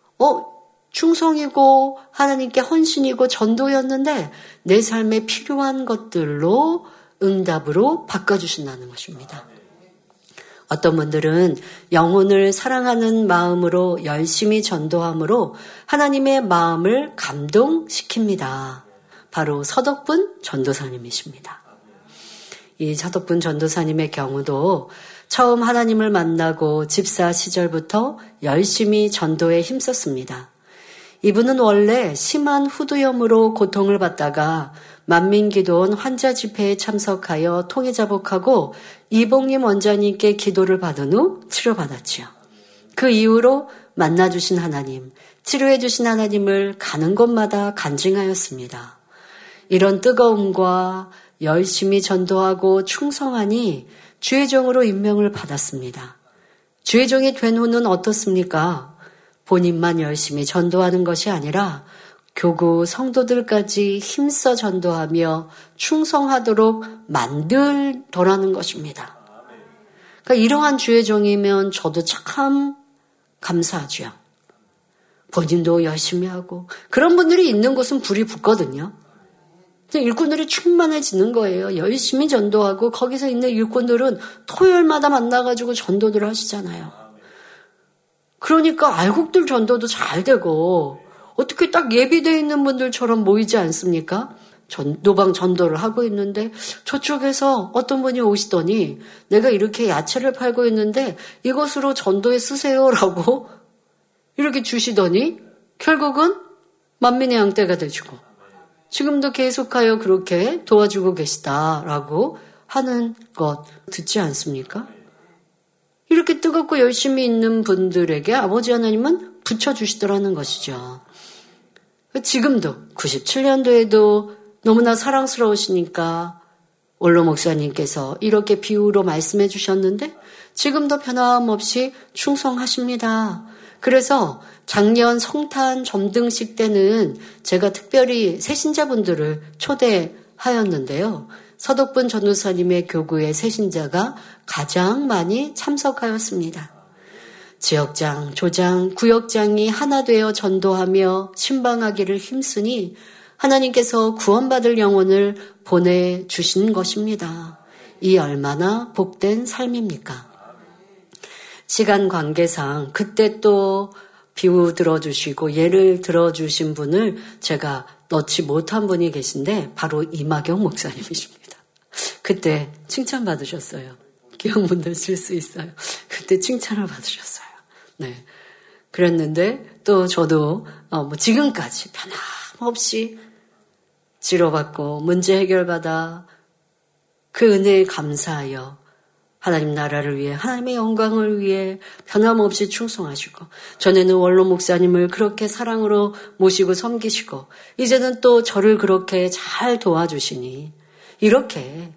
충성이고 하나님께 헌신이고 전도였는데 내 삶에 필요한 것들로 응답으로 바꿔주신다는 것입니다. 어떤 분들은 영혼을 사랑하는 마음으로 열심히 전도함으로 하나님의 마음을 감동시킵니다. 바로 서덕분 전도사님이십니다. 이 서덕분 전도사님의 경우도 처음 하나님을 만나고 집사 시절부터 열심히 전도에 힘썼습니다. 이분은 원래 심한 후두염으로 고통을 받다가 만민기도원 환자 집회에 참석하여 통해자복하고 이봉림 원장님께 기도를 받은 후 치료받았지요. 그 이후로 만나주신 하나님, 치료해주신 하나님을 가는 곳마다 간증하였습니다. 이런 뜨거움과 열심히 전도하고 충성하니 주의 종으로 임명을 받았습니다. 주의 종이 된 후는 어떻습니까? 본인만 열심히 전도하는 것이 아니라 교구 성도들까지 힘써 전도하며 충성하도록 만들더라는 것입니다. 그러니까 이러한 주의 종이면 저도 참 감사하죠. 본인도 열심히 하고 그런 분들이 있는 곳은 불이 붙거든요. 일꾼들이 충만해지는 거예요. 열심히 전도하고 거기서 있는 일꾼들은 토요일마다 만나가지고 전도들을 하시잖아요. 그러니까 알곡들 전도도 잘 되고 어떻게 딱 예비되어 있는 분들처럼 모이지 않습니까? 노방 전도를 하고 있는데 저쪽에서 어떤 분이 오시더니 내가 이렇게 야채를 팔고 있는데 이것으로 전도에 쓰세요라고 이렇게 주시더니 결국은 만민의 양떼가 되시고 지금도 계속하여 그렇게 도와주고 계시다라고 하는 것 듣지 않습니까? 이렇게 뜨겁고 열심히 있는 분들에게 아버지 하나님은 붙여주시더라는 것이죠. 지금도 97년도에도 너무나 사랑스러우시니까 원로 목사님께서 이렇게 비유로 말씀해 주셨는데 지금도 변함없이 충성하십니다. 그래서 작년 성탄 점등식 때는 제가 특별히 새신자분들을 초대하였는데요. 서덕분 전도사님의 교구의 새신자가 가장 많이 참석하였습니다. 지역장, 조장, 구역장이 하나 되어 전도하며 신방하기를 힘쓰니 하나님께서 구원받을 영혼을 보내주신 것입니다. 이 얼마나 복된 삶입니까? 시간 관계상 그때 또 비유 들어주시고 예를 들어주신 분을 제가 넣지 못한 분이 계신데 바로 이마경 목사님이십니다. 그때 칭찬받으셨어요. 기억분들 쓸 수 있어요. 그때 칭찬을 받으셨어요. 네. 그랬는데 또 저도 지금까지 변함없이 치료받고 문제 해결받아 그 은혜에 감사하여 하나님 나라를 위해 하나님의 영광을 위해 변함없이 충성하시고 전에는 원로 목사님을 그렇게 사랑으로 모시고 섬기시고 이제는 또 저를 그렇게 잘 도와주시니 이렇게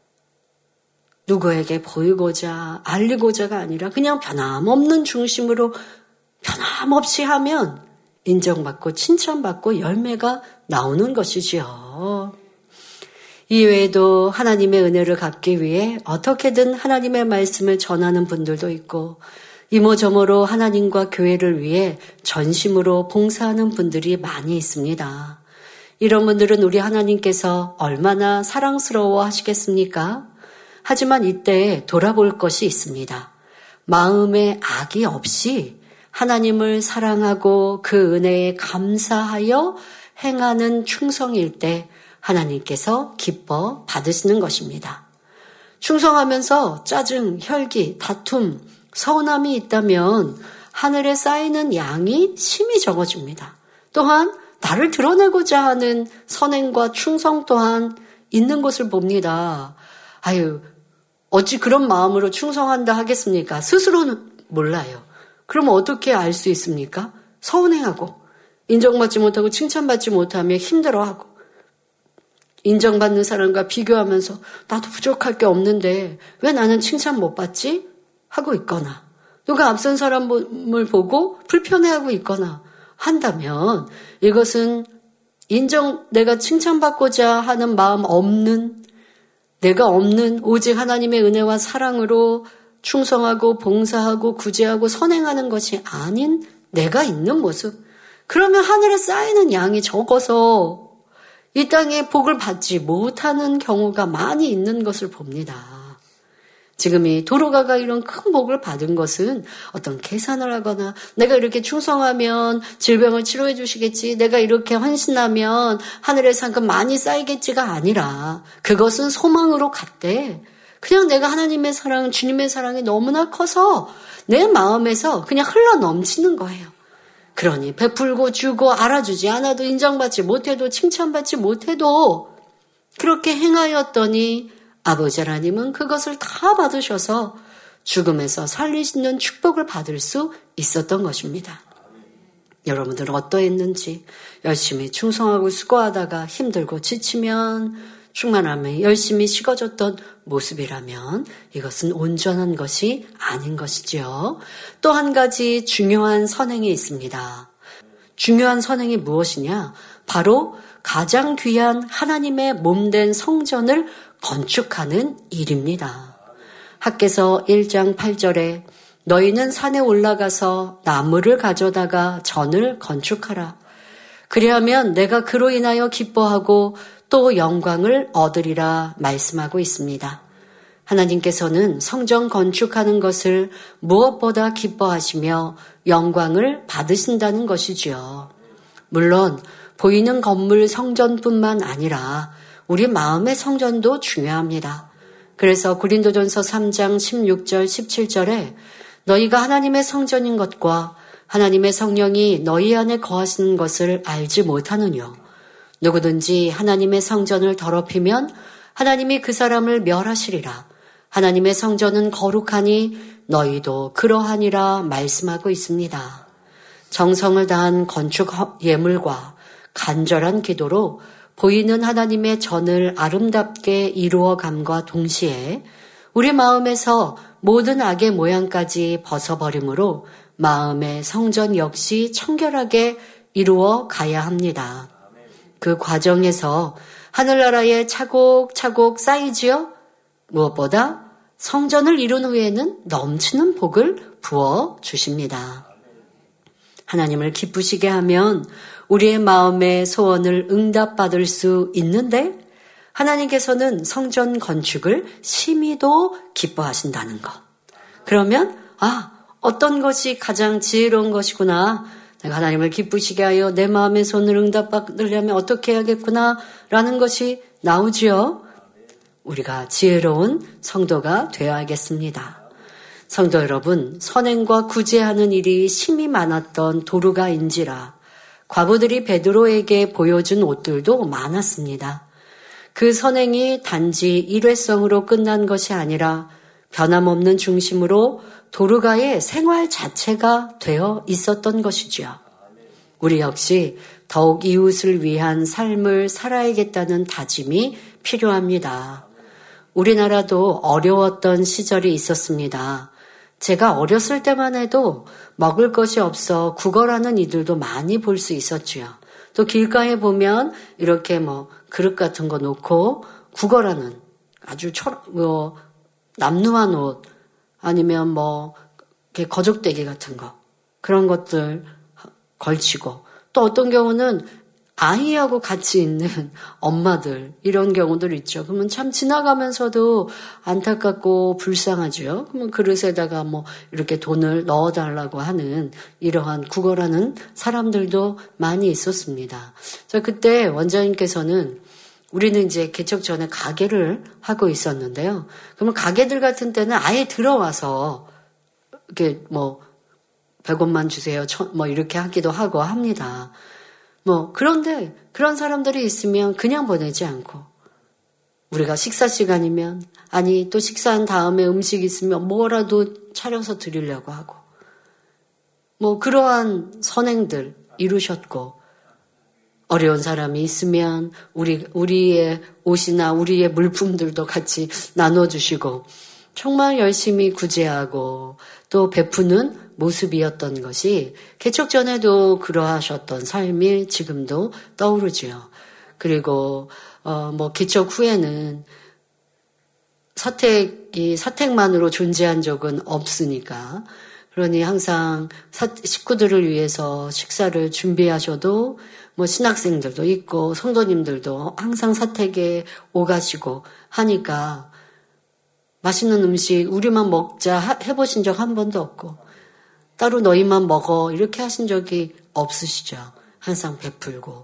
누구에게 보이고자 알리고자가 아니라 그냥 변함없는 중심으로 변함없이 하면 인정받고 칭찬받고 열매가 나오는 것이지요. 이외에도 하나님의 은혜를 갚기 위해 어떻게든 하나님의 말씀을 전하는 분들도 있고 이모저모로 하나님과 교회를 위해 전심으로 봉사하는 분들이 많이 있습니다. 이런 분들은 우리 하나님께서 얼마나 사랑스러워 하시겠습니까? 하지만 이때 돌아볼 것이 있습니다. 마음에 악이 없이 하나님을 사랑하고 그 은혜에 감사하여 행하는 충성일 때 하나님께서 기뻐 받으시는 것입니다. 충성하면서 짜증, 혈기, 다툼, 서운함이 있다면 하늘에 쌓이는 양이 심히 적어집니다. 또한 나를 드러내고자 하는 선행과 충성 또한 있는 것을 봅니다. 어찌 그런 마음으로 충성한다 하겠습니까? 스스로는 몰라요. 그럼 어떻게 알 수 있습니까? 서운해하고 인정받지 못하고 칭찬받지 못하며 힘들어하고 인정받는 사람과 비교하면서 나도 부족할 게 없는데 왜 나는 칭찬 못 받지? 하고 있거나 누가 앞선 사람을 보고 불편해하고 있거나 한다면 이것은 내가 칭찬받고자 하는 마음 없는 내가 없는 오직 하나님의 은혜와 사랑으로 충성하고 봉사하고 구제하고 선행하는 것이 아닌 내가 있는 모습. 그러면 하늘에 쌓이는 양이 적어서 이 땅에 복을 받지 못하는 경우가 많이 있는 것을 봅니다. 지금 이 도로가가 이런 큰 복을 받은 것은 어떤 계산을 하거나 내가 이렇게 충성하면 질병을 치료해 주시겠지, 내가 이렇게 헌신하면 하늘의 상급 많이 쌓이겠지가 아니라 그것은 소망으로 갔대. 그냥 내가 하나님의 사랑, 주님의 사랑이 너무나 커서 내 마음에서 그냥 흘러 넘치는 거예요. 그러니 베풀고 주고 알아주지 않아도 인정받지 못해도 칭찬받지 못해도 그렇게 행하였더니 아버지 하나님은 그것을 다 받으셔서 죽음에서 살리시는 축복을 받을 수 있었던 것입니다. 여러분들은 어떠했는지 열심히 충성하고 수고하다가 힘들고 지치면 충만함에 열심히 식어졌던 모습이라면 이것은 온전한 것이 아닌 것이지요. 또 한 가지 중요한 선행이 있습니다. 중요한 선행이 무엇이냐? 바로 가장 귀한 하나님의 몸된 성전을 건축하는 일입니다. 학개서 1장 8절에 너희는 산에 올라가서 나무를 가져다가 전을 건축하라. 그리하면 내가 그로 인하여 기뻐하고 또 영광을 얻으리라 말씀하고 있습니다. 하나님께서는 성전 건축하는 것을 무엇보다 기뻐하시며 영광을 받으신다는 것이지요. 물론 보이는 건물 성전뿐만 아니라 우리 마음의 성전도 중요합니다. 그래서 고린도전서 3장 16절 17절에 너희가 하나님의 성전인 것과 하나님의 성령이 너희 안에 거하시는 것을 알지 못하느뇨. 누구든지 하나님의 성전을 더럽히면 하나님이 그 사람을 멸하시리라. 하나님의 성전은 거룩하니 너희도 그러하니라 말씀하고 있습니다. 정성을 다한 건축 예물과 간절한 기도로 보이는 하나님의 전을 아름답게 이루어감과 동시에 우리 마음에서 모든 악의 모양까지 벗어버림으로 마음의 성전 역시 청결하게 이루어 가야 합니다. 그 과정에서 하늘나라에 차곡차곡 쌓이지요. 무엇보다 성전을 이룬 후에는 넘치는 복을 부어 주십니다. 하나님을 기쁘시게 하면 우리의 마음의 소원을 응답받을 수 있는데 하나님께서는 성전 건축을 심히도 기뻐하신다는 것. 그러면 어떤 것이 가장 지혜로운 것이구나. 내가 하나님을 기쁘시게 하여 내 마음의 소원을 응답받으려면 어떻게 해야겠구나 라는 것이 나오지요. 우리가 지혜로운 성도가 되어야겠습니다. 성도 여러분, 선행과 구제하는 일이 심히 많았던 도루가인지라 과부들이 베드로에게 보여준 옷들도 많았습니다. 그 선행이 단지 일회성으로 끝난 것이 아니라 변함없는 중심으로 도루가의 생활 자체가 되어 있었던 것이지요. 우리 역시 더욱 이웃을 위한 삶을 살아야겠다는 다짐이 필요합니다. 우리나라도 어려웠던 시절이 있었습니다. 제가 어렸을 때만 해도 먹을 것이 없어 구걸하는 이들도 많이 볼 수 있었지요. 또 길가에 보면 이렇게 그릇 같은 거 놓고 구걸하는 아주 남루한 옷 아니면 이렇게 거적대기 같은 거 그런 것들 걸치고 또 어떤 경우는 아이하고 같이 있는 엄마들 이런 경우들 있죠. 그러면 참 지나가면서도 안타깝고 불쌍하죠. 그러면 그릇에다가 이렇게 돈을 넣어달라고 하는 이러한 구걸하는 사람들도 많이 있었습니다. 자, 그때 원장님께서는 우리는 이제 개척 전에 가게를 하고 있었는데요. 그러면 가게들 같은 때는 아예 들어와서 이렇게 100원만 주세요. 이렇게 하기도 하고 합니다. 그런데 그런 사람들이 있으면 그냥 보내지 않고 우리가 식사 시간이면 또 식사한 다음에 음식 있으면 뭐라도 차려서 드리려고 하고 그러한 선행들 이루셨고 어려운 사람이 있으면 우리의 옷이나 우리의 물품들도 같이 나눠주시고 정말 열심히 구제하고 또 베푸는 모습이었던 것이 개척 전에도 그러하셨던 삶이 지금도 떠오르지요. 그리고 개척 후에는 사택만으로 존재한 적은 없으니까. 그러니 항상 식구들을 위해서 식사를 준비하셔도 뭐 신학생들도 있고 성도님들도 항상 사택에 오가시고 하니까 맛있는 음식 우리만 먹자 해보신 적 한 번도 없고 따로 너희만 먹어 이렇게 하신 적이 없으시죠. 항상 베풀고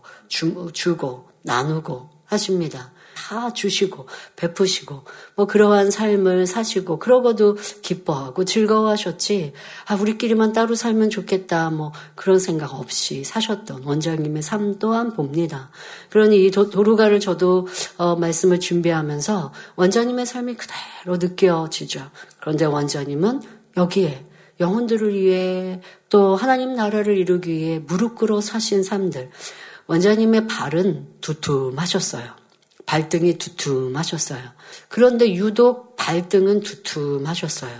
주고 나누고 하십니다. 다 주시고 베푸시고 뭐 그러한 삶을 사시고 그러고도 기뻐하고 즐거워하셨지 우리끼리만 따로 살면 좋겠다 뭐 그런 생각 없이 사셨던 원장님의 삶 또한 봅니다. 그러니 이 도루가를 저도 말씀을 준비하면서 원장님의 삶이 그대로 느껴지죠. 그런데 원장님은 여기에 영혼들을 위해 또 하나님 나라를 이루기 위해 무릎 꿇어 사신 삶들 원장님의 발은 두툼하셨어요. 발등이 두툼하셨어요. 그런데 유독 발등은 두툼하셨어요.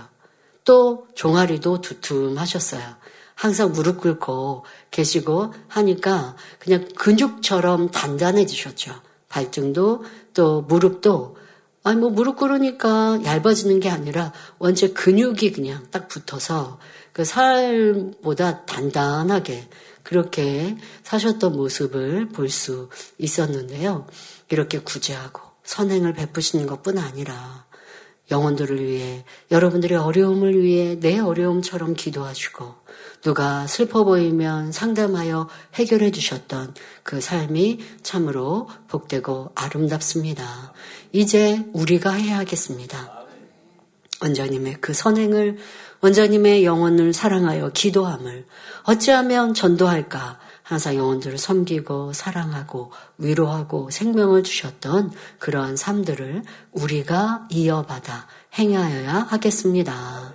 또 종아리도 두툼하셨어요. 항상 무릎 꿇고 계시고 하니까 그냥 근육처럼 단단해지셨죠. 발등도 또 무릎도 무릎 꿇으니까 얇아지는 게 아니라 원체 근육이 그냥 딱 붙어서 그 살보다 단단하게 그렇게 사셨던 모습을 볼 수 있었는데요. 이렇게 구제하고 선행을 베푸시는 것뿐 아니라 영혼들을 위해 여러분들의 어려움을 위해 내 어려움처럼 기도하시고 누가 슬퍼 보이면 상담하여 해결해 주셨던 그 삶이 참으로 복되고 아름답습니다. 이제 우리가 해야 하겠습니다. 원장님의 그 선행을 원장님의 영혼을 사랑하여 기도함을 어찌하면 전도할까 항상 영혼들을 섬기고 사랑하고 위로하고 생명을 주셨던 그러한 삶들을 우리가 이어받아 행하여야 하겠습니다.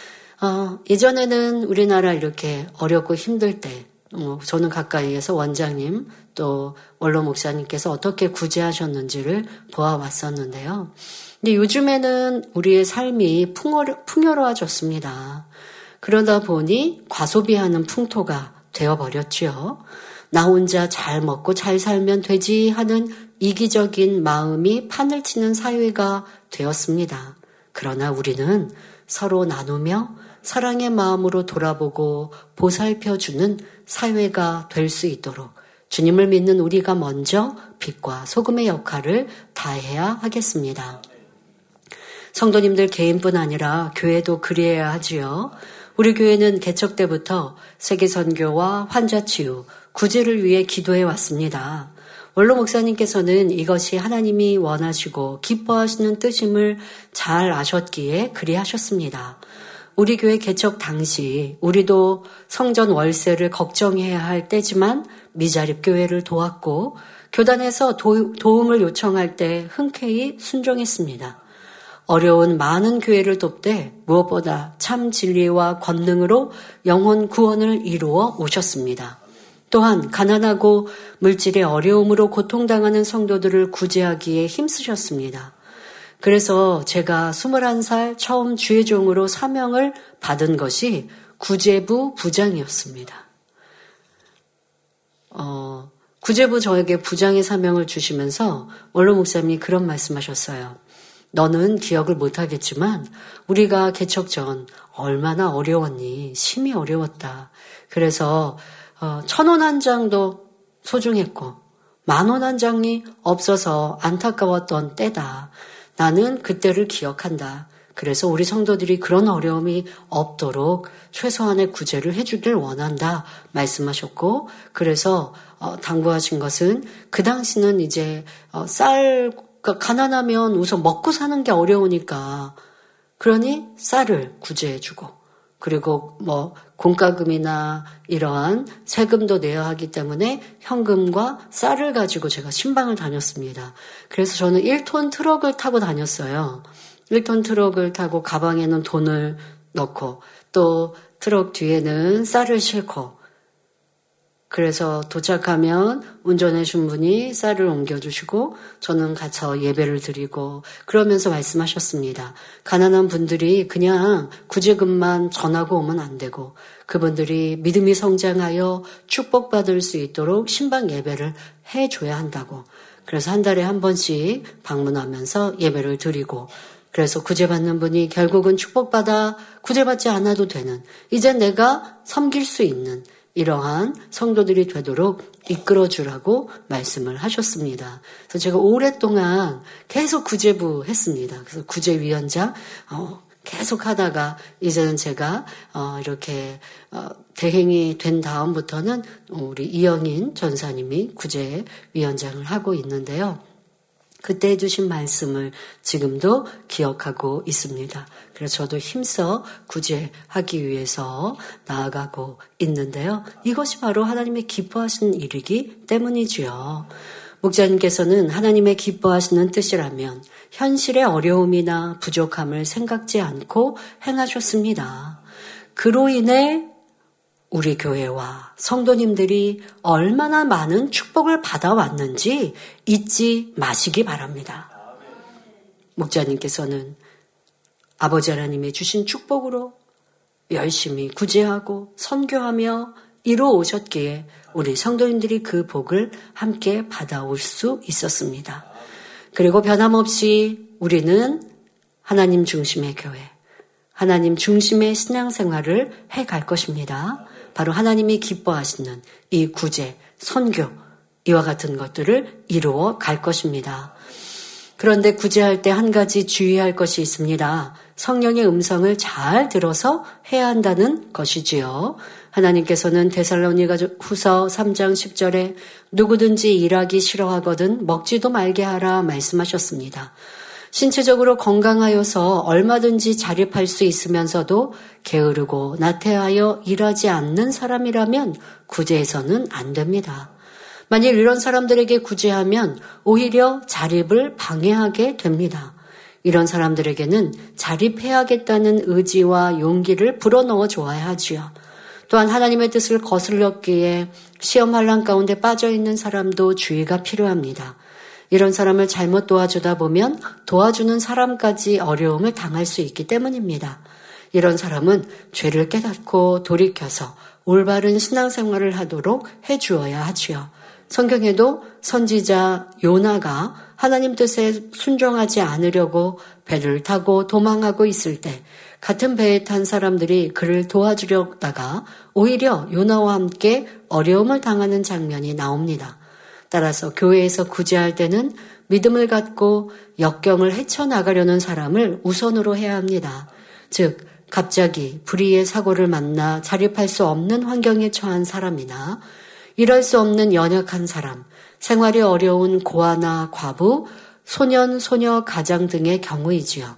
예전에는 우리나라 이렇게 어렵고 힘들 때 저는 가까이에서 원장님 또 원로 목사님께서 어떻게 구제하셨는지를 보아왔었는데요. 근데 요즘에는 우리의 삶이 풍요로워졌습니다. 그러다 보니 과소비하는 풍토가 되어버렸지요. 나 혼자 잘 먹고 잘 살면 되지 하는 이기적인 마음이 판을 치는 사회가 되었습니다. 그러나 우리는 서로 나누며 사랑의 마음으로 돌아보고 보살펴주는 사회가 될 수 있도록 주님을 믿는 우리가 먼저 빛과 소금의 역할을 다해야 하겠습니다. 성도님들 개인뿐 아니라 교회도 그리해야 하지요. 우리 교회는 개척 때부터 세계선교와 환자치유, 구제를 위해 기도해 왔습니다. 원로 목사님께서는 이것이 하나님이 원하시고 기뻐하시는 뜻임을 잘 아셨기에 그리하셨습니다. 우리 교회 개척 당시 우리도 성전 월세를 걱정해야 할 때지만 미자립 교회를 도왔고 교단에서 도움을 요청할 때 흔쾌히 순종했습니다. 어려운 많은 교회를 돕되 무엇보다 참 진리와 권능으로 영혼 구원을 이루어 오셨습니다. 또한 가난하고 물질의 어려움으로 고통당하는 성도들을 구제하기에 힘쓰셨습니다. 그래서 제가 21살 처음 주의 종으로 사명을 받은 것이 구제부 부장이었습니다. 구제부 저에게 부장의 사명을 주시면서 원로 목사님이 그런 말씀하셨어요. 너는 기억을 못하겠지만 우리가 개척 전 얼마나 어려웠니? 심히 어려웠다. 그래서 1,000원 한 장도 소중했고 10,000원 한 장이 없어서 안타까웠던 때다. 나는 그때를 기억한다. 그래서 우리 성도들이 그런 어려움이 없도록 최소한의 구제를 해주길 원한다 말씀하셨고 그래서 당부하신 것은 그 당시는 이제 그러니까 가난하면 우선 먹고 사는 게 어려우니까 그러니 쌀을 구제해주고 그리고 뭐 공과금이나 이러한 세금도 내야 하기 때문에 현금과 쌀을 가지고 제가 신방을 다녔습니다. 그래서 저는 1톤 트럭을 타고 다녔어요. 1톤 트럭을 타고 가방에는 돈을 넣고 또 트럭 뒤에는 쌀을 싣고 그래서 도착하면 운전해 준 분이 쌀을 옮겨주시고 저는 가서 예배를 드리고 그러면서 말씀하셨습니다. 가난한 분들이 그냥 구제금만 전하고 오면 안 되고 그분들이 믿음이 성장하여 축복받을 수 있도록 신방 예배를 해줘야 한다고. 그래서 한 달에 한 번씩 방문하면서 예배를 드리고 그래서 구제받는 분이 결국은 축복받아 구제받지 않아도 되는, 이제 내가 섬길 수 있는 이러한 성도들이 되도록 이끌어주라고 말씀을 하셨습니다. 그래서 제가 오랫동안 계속 구제부 했습니다. 그래서 구제위원장 계속 하다가 이제는 제가 이렇게 대행이 된 다음부터는 우리 이영인 전사님이 구제위원장을 하고 있는데요. 그때 해주신 말씀을 지금도 기억하고 있습니다. 그래서 저도 힘써 구제하기 위해서 나아가고 있는데요. 이것이 바로 하나님의 기뻐하시는 일이기 때문이지요. 목자님께서는 하나님의 기뻐하시는 뜻이라면 현실의 어려움이나 부족함을 생각지 않고 행하셨습니다. 그로 인해 우리 교회와 성도님들이 얼마나 많은 축복을 받아왔는지 잊지 마시기 바랍니다. 목자님께서는 아버지 하나님의 주신 축복으로 열심히 구제하고 선교하며 이루어오셨기에 우리 성도님들이 그 복을 함께 받아올 수 있었습니다. 그리고 변함없이 우리는 하나님 중심의 교회, 하나님 중심의 신앙생활을 해갈 것입니다. 바로 하나님이 기뻐하시는 이 구제, 선교, 이와 같은 것들을 이루어 갈 것입니다. 그런데 구제할 때 한 가지 주의할 것이 있습니다. 성령의 음성을 잘 들어서 해야 한다는 것이지요. 하나님께서는 데살로니가 후서 3장 10절에 누구든지 일하기 싫어하거든 먹지도 말게 하라 말씀하셨습니다. 신체적으로 건강하여서 얼마든지 자립할 수 있으면서도 게으르고 나태하여 일하지 않는 사람이라면 구제해서는 안 됩니다. 만일 이런 사람들에게 구제하면 오히려 자립을 방해하게 됩니다. 이런 사람들에게는 자립해야겠다는 의지와 용기를 불어넣어 줘야 하지요. 또한 하나님의 뜻을 거슬렀기에 시험 환난 가운데 빠져있는 사람도 주의가 필요합니다. 이런 사람을 잘못 도와주다 보면 도와주는 사람까지 어려움을 당할 수 있기 때문입니다. 이런 사람은 죄를 깨닫고 돌이켜서 올바른 신앙생활을 하도록 해주어야 하지요. 성경에도 선지자 요나가 하나님 뜻에 순종하지 않으려고 배를 타고 도망하고 있을 때 같은 배에 탄 사람들이 그를 도와주려다가 오히려 요나와 함께 어려움을 당하는 장면이 나옵니다. 따라서 교회에서 구제할 때는 믿음을 갖고 역경을 헤쳐나가려는 사람을 우선으로 해야 합니다. 즉 갑자기 불의의 사고를 만나 자립할 수 없는 환경에 처한 사람이나 이럴 수 없는 연약한 사람, 생활이 어려운 고아나 과부, 소년, 소녀, 가장 등의 경우이지요.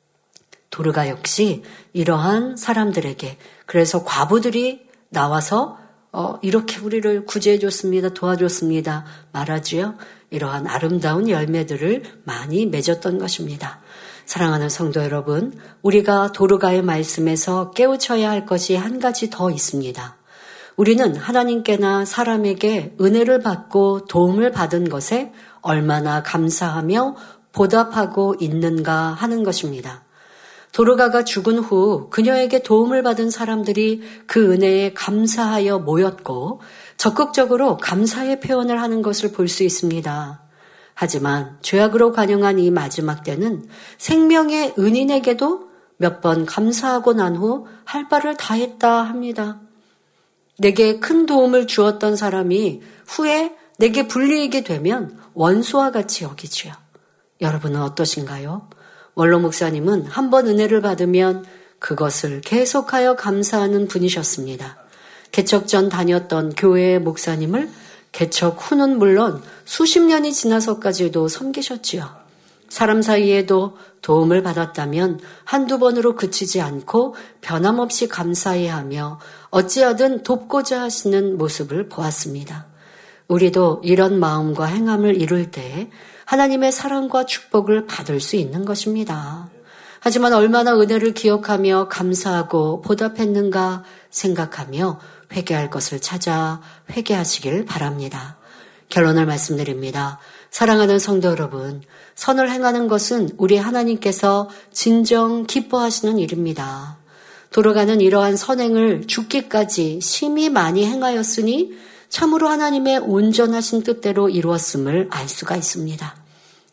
도르가 역시 이러한 사람들에게, 그래서 과부들이 나와서 이렇게 우리를 구제해줬습니다, 도와줬습니다 말하지요. 이러한 아름다운 열매들을 많이 맺었던 것입니다. 사랑하는 성도 여러분, 우리가 도르가의 말씀에서 깨우쳐야 할 것이 한 가지 더 있습니다. 우리는 하나님께나 사람에게 은혜를 받고 도움을 받은 것에 얼마나 감사하며 보답하고 있는가 하는 것입니다. 도르가가 죽은 후 그녀에게 도움을 받은 사람들이 그 은혜에 감사하여 모였고 적극적으로 감사의 표현을 하는 것을 볼 수 있습니다. 하지만 죄악으로 관영한 이 마지막 때는 생명의 은인에게도 몇 번 감사하고 난 후 할 바를 다 했다 합니다. 내게 큰 도움을 주었던 사람이 후에 내게 불리하게 되면 원수와 같이 여기지요. 여러분은 어떠신가요? 원로 목사님은 한 번 은혜를 받으면 그것을 계속하여 감사하는 분이셨습니다. 개척 전 다녔던 교회의 목사님을 개척 후는 물론 수십 년이 지나서까지도 섬기셨지요. 사람 사이에도 도움을 받았다면 한두 번으로 그치지 않고 변함없이 감사해야 하며 어찌하든 돕고자 하시는 모습을 보았습니다. 우리도 이런 마음과 행함을 이룰 때 하나님의 사랑과 축복을 받을 수 있는 것입니다. 하지만 얼마나 은혜를 기억하며 감사하고 보답했는가 생각하며 회개할 것을 찾아 회개하시길 바랍니다. 결론을 말씀드립니다. 사랑하는 성도 여러분, 선을 행하는 것은 우리 하나님께서 진정 기뻐하시는 일입니다. 도르가는 이러한 선행을 죽기까지 심히 많이 행하였으니 참으로 하나님의 온전하신 뜻대로 이루었음을 알 수가 있습니다.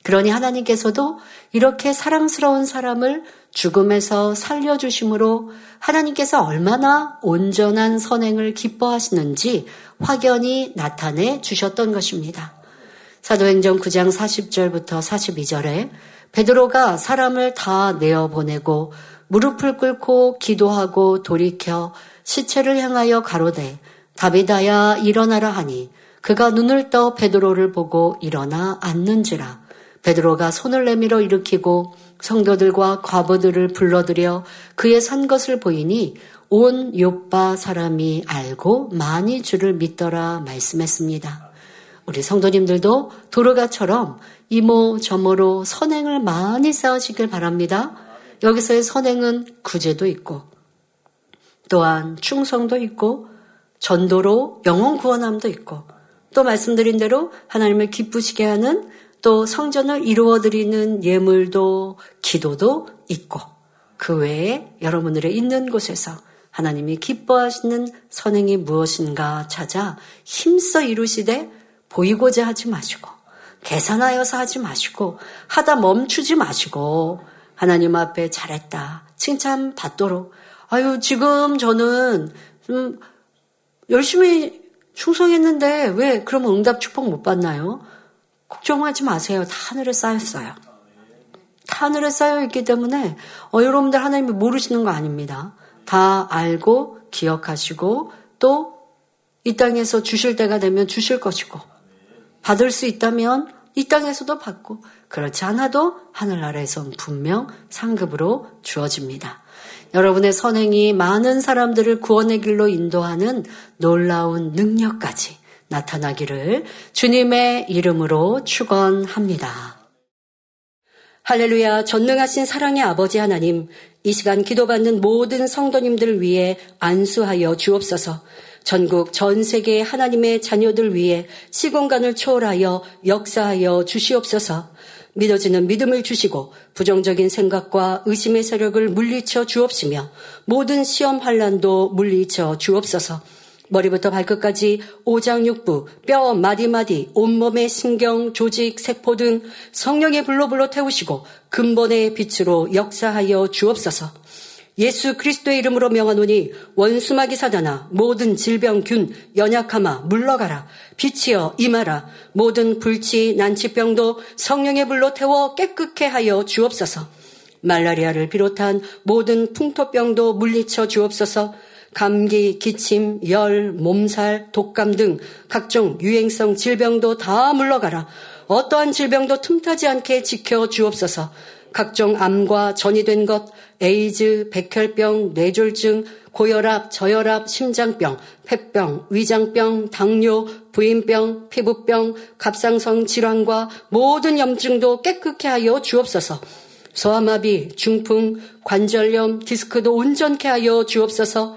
그러니 하나님께서도 이렇게 사랑스러운 사람을 죽음에서 살려주심으로 하나님께서 얼마나 온전한 선행을 기뻐하시는지 확연히 나타내 주셨던 것입니다. 사도행전 9장 40절부터 42절에 베드로가 사람을 다 내어보내고 무릎을 꿇고 기도하고 돌이켜 시체를 향하여 가로되 다비다야 일어나라 하니 그가 눈을 떠 베드로를 보고 일어나 앉는지라. 베드로가 손을 내밀어 일으키고 성도들과 과부들을 불러들여 그의 산 것을 보이니 온 욥바 사람이 알고 많이 주를 믿더라 말씀했습니다. 우리 성도님들도 도르가처럼 이모 저모로 선행을 많이 쌓으시길 바랍니다. 여기서의 선행은 구제도 있고 또한 충성도 있고 전도로 영혼 구원함도 있고 또 말씀드린 대로 하나님을 기쁘시게 하는 또 성전을 이루어드리는 예물도 기도도 있고 그 외에 여러분들의 있는 곳에서 하나님이 기뻐하시는 선행이 무엇인가 찾아 힘써 이루시되 보이고자 하지 마시고 계산하여서 하지 마시고 하다 멈추지 마시고 하나님 앞에 잘했다 칭찬받도록 지금 저는 열심히 충성했는데 왜 그러면 응답 축복 못 받나요? 걱정하지 마세요. 다 하늘에 쌓였어요. 다 하늘에 쌓여있기 때문에 여러분들 하나님이 모르시는 거 아닙니다. 다 알고 기억하시고 또 이 땅에서 주실 때가 되면 주실 것이고 받을 수 있다면 이 땅에서도 받고 그렇지 않아도 하늘나라에선 분명 상급으로 주어집니다. 여러분의 선행이 많은 사람들을 구원의 길로 인도하는 놀라운 능력까지 나타나기를 주님의 이름으로 축원합니다. 할렐루야. 전능하신 사랑의 아버지 하나님, 이 시간 기도받는 모든 성도님들 위해 안수하여 주옵소서. 전국 전 세계 하나님의 자녀들 위해 시공간을 초월하여 역사하여 주시옵소서. 믿어지는 믿음을 주시고 부정적인 생각과 의심의 세력을 물리쳐 주옵시며 모든 시험 환난도 물리쳐 주옵소서. 머리부터 발끝까지 오장육부, 뼈 마디마디, 온몸의 신경, 조직, 세포 등 성령의 불로 태우시고 근본의 빛으로 역사하여 주옵소서. 예수 그리스도의 이름으로 명하노니 원수마귀 사단아 모든 질병균 연약함아 물러가라. 빛이여 임하라. 모든 불치 난치병도 성령의 불로 태워 깨끗게 하여 주옵소서. 말라리아를 비롯한 모든 풍토병도 물리쳐 주옵소서. 감기, 기침, 열, 몸살, 독감 등 각종 유행성 질병도 다 물러가라. 어떠한 질병도 틈타지 않게 지켜 주옵소서. 각종 암과 전이된 것, 에이즈, 백혈병, 뇌졸중, 고혈압, 저혈압, 심장병, 폐병, 위장병, 당뇨, 부인병, 피부병, 갑상선 질환과 모든 염증도 깨끗게 하여 주옵소서. 소아마비, 중풍, 관절염, 디스크도 온전케 하여 주옵소서.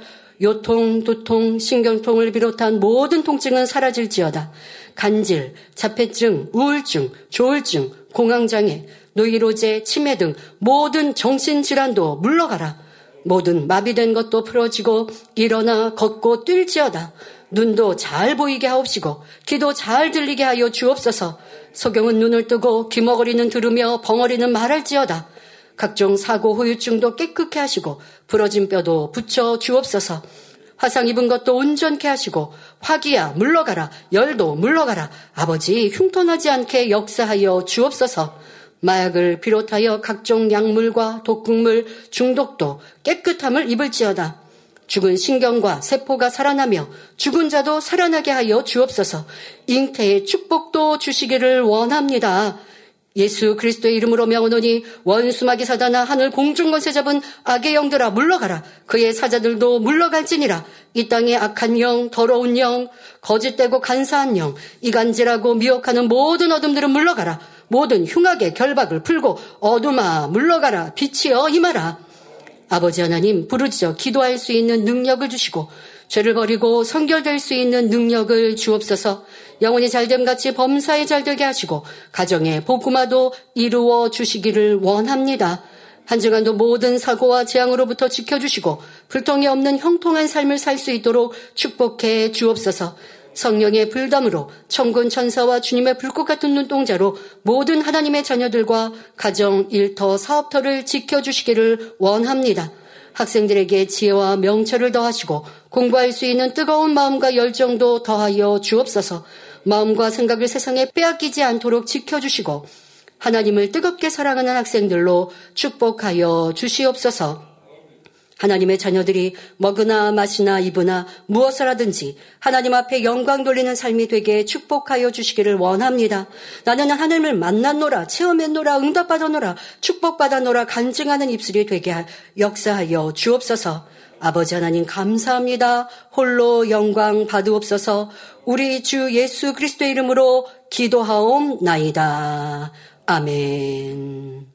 요통, 두통, 신경통을 비롯한 모든 통증은 사라질지어다. 간질, 자폐증, 우울증, 조울증, 공황장애, 노이로제, 치매 등 모든 정신질환도 물러가라. 모든 마비된 것도 풀어지고 일어나 걷고 뛸지어다. 눈도 잘 보이게 하옵시고 귀도 잘 들리게 하여 주옵소서. 소경은 눈을 뜨고 귀머거리는 들으며 벙어리는 말할지어다. 각종 사고 후유증도 깨끗게 하시고 부러진 뼈도 붙여 주옵소서. 화상 입은 것도 온전케 하시고 화기야 물러가라. 열도 물러가라. 아버지 흉터나지 않게 역사하여 주옵소서. 마약을 비롯하여 각종 약물과 독극물 중독도 깨끗함을 입을지어다. 죽은 신경과 세포가 살아나며 죽은 자도 살아나게 하여 주옵소서. 잉태의 축복도 주시기를 원합니다. 예수 그리스도의 이름으로 명하노니 원수마귀 사단아 하늘 공중권세 잡은 악의 영들아 물러가라. 그의 사자들도 물러갈지니라. 이 땅의 악한 영, 더러운 영, 거짓되고 간사한 영, 이간질하고 미혹하는 모든 어둠들은 물러가라. 모든 흉악의 결박을 풀고 어둠아 물러가라. 빛이여 임하라. 아버지 하나님 부르짖어 기도할 수 있는 능력을 주시고 죄를 버리고 성결될 수 있는 능력을 주옵소서. 영혼이 잘됨같이 범사에 잘되게 하시고 가정의 복음화도 이루어 주시기를 원합니다. 한 주간도 모든 사고와 재앙으로부터 지켜주시고 불통이 없는 형통한 삶을 살 수 있도록 축복해 주옵소서. 성령의 불담으로 천군 천사와 주님의 불꽃 같은 눈동자로 모든 하나님의 자녀들과 가정, 일터, 사업터를 지켜주시기를 원합니다. 학생들에게 지혜와 명철을 더하시고 공부할 수 있는 뜨거운 마음과 열정도 더하여 주옵소서. 마음과 생각을 세상에 빼앗기지 않도록 지켜주시고 하나님을 뜨겁게 사랑하는 학생들로 축복하여 주시옵소서. 하나님의 자녀들이 먹으나 마시나 입으나 무엇을 하든지 하나님 앞에 영광 돌리는 삶이 되게 축복하여 주시기를 원합니다. 나는 하나님을 만났노라, 체험했노라, 응답받았노라, 축복받았노라 간증하는 입술이 되게 역사하여 주옵소서. 아버지 하나님 감사합니다. 홀로 영광 받으옵소서. 우리 주 예수 그리스도의 이름으로 기도하옵나이다. 아멘.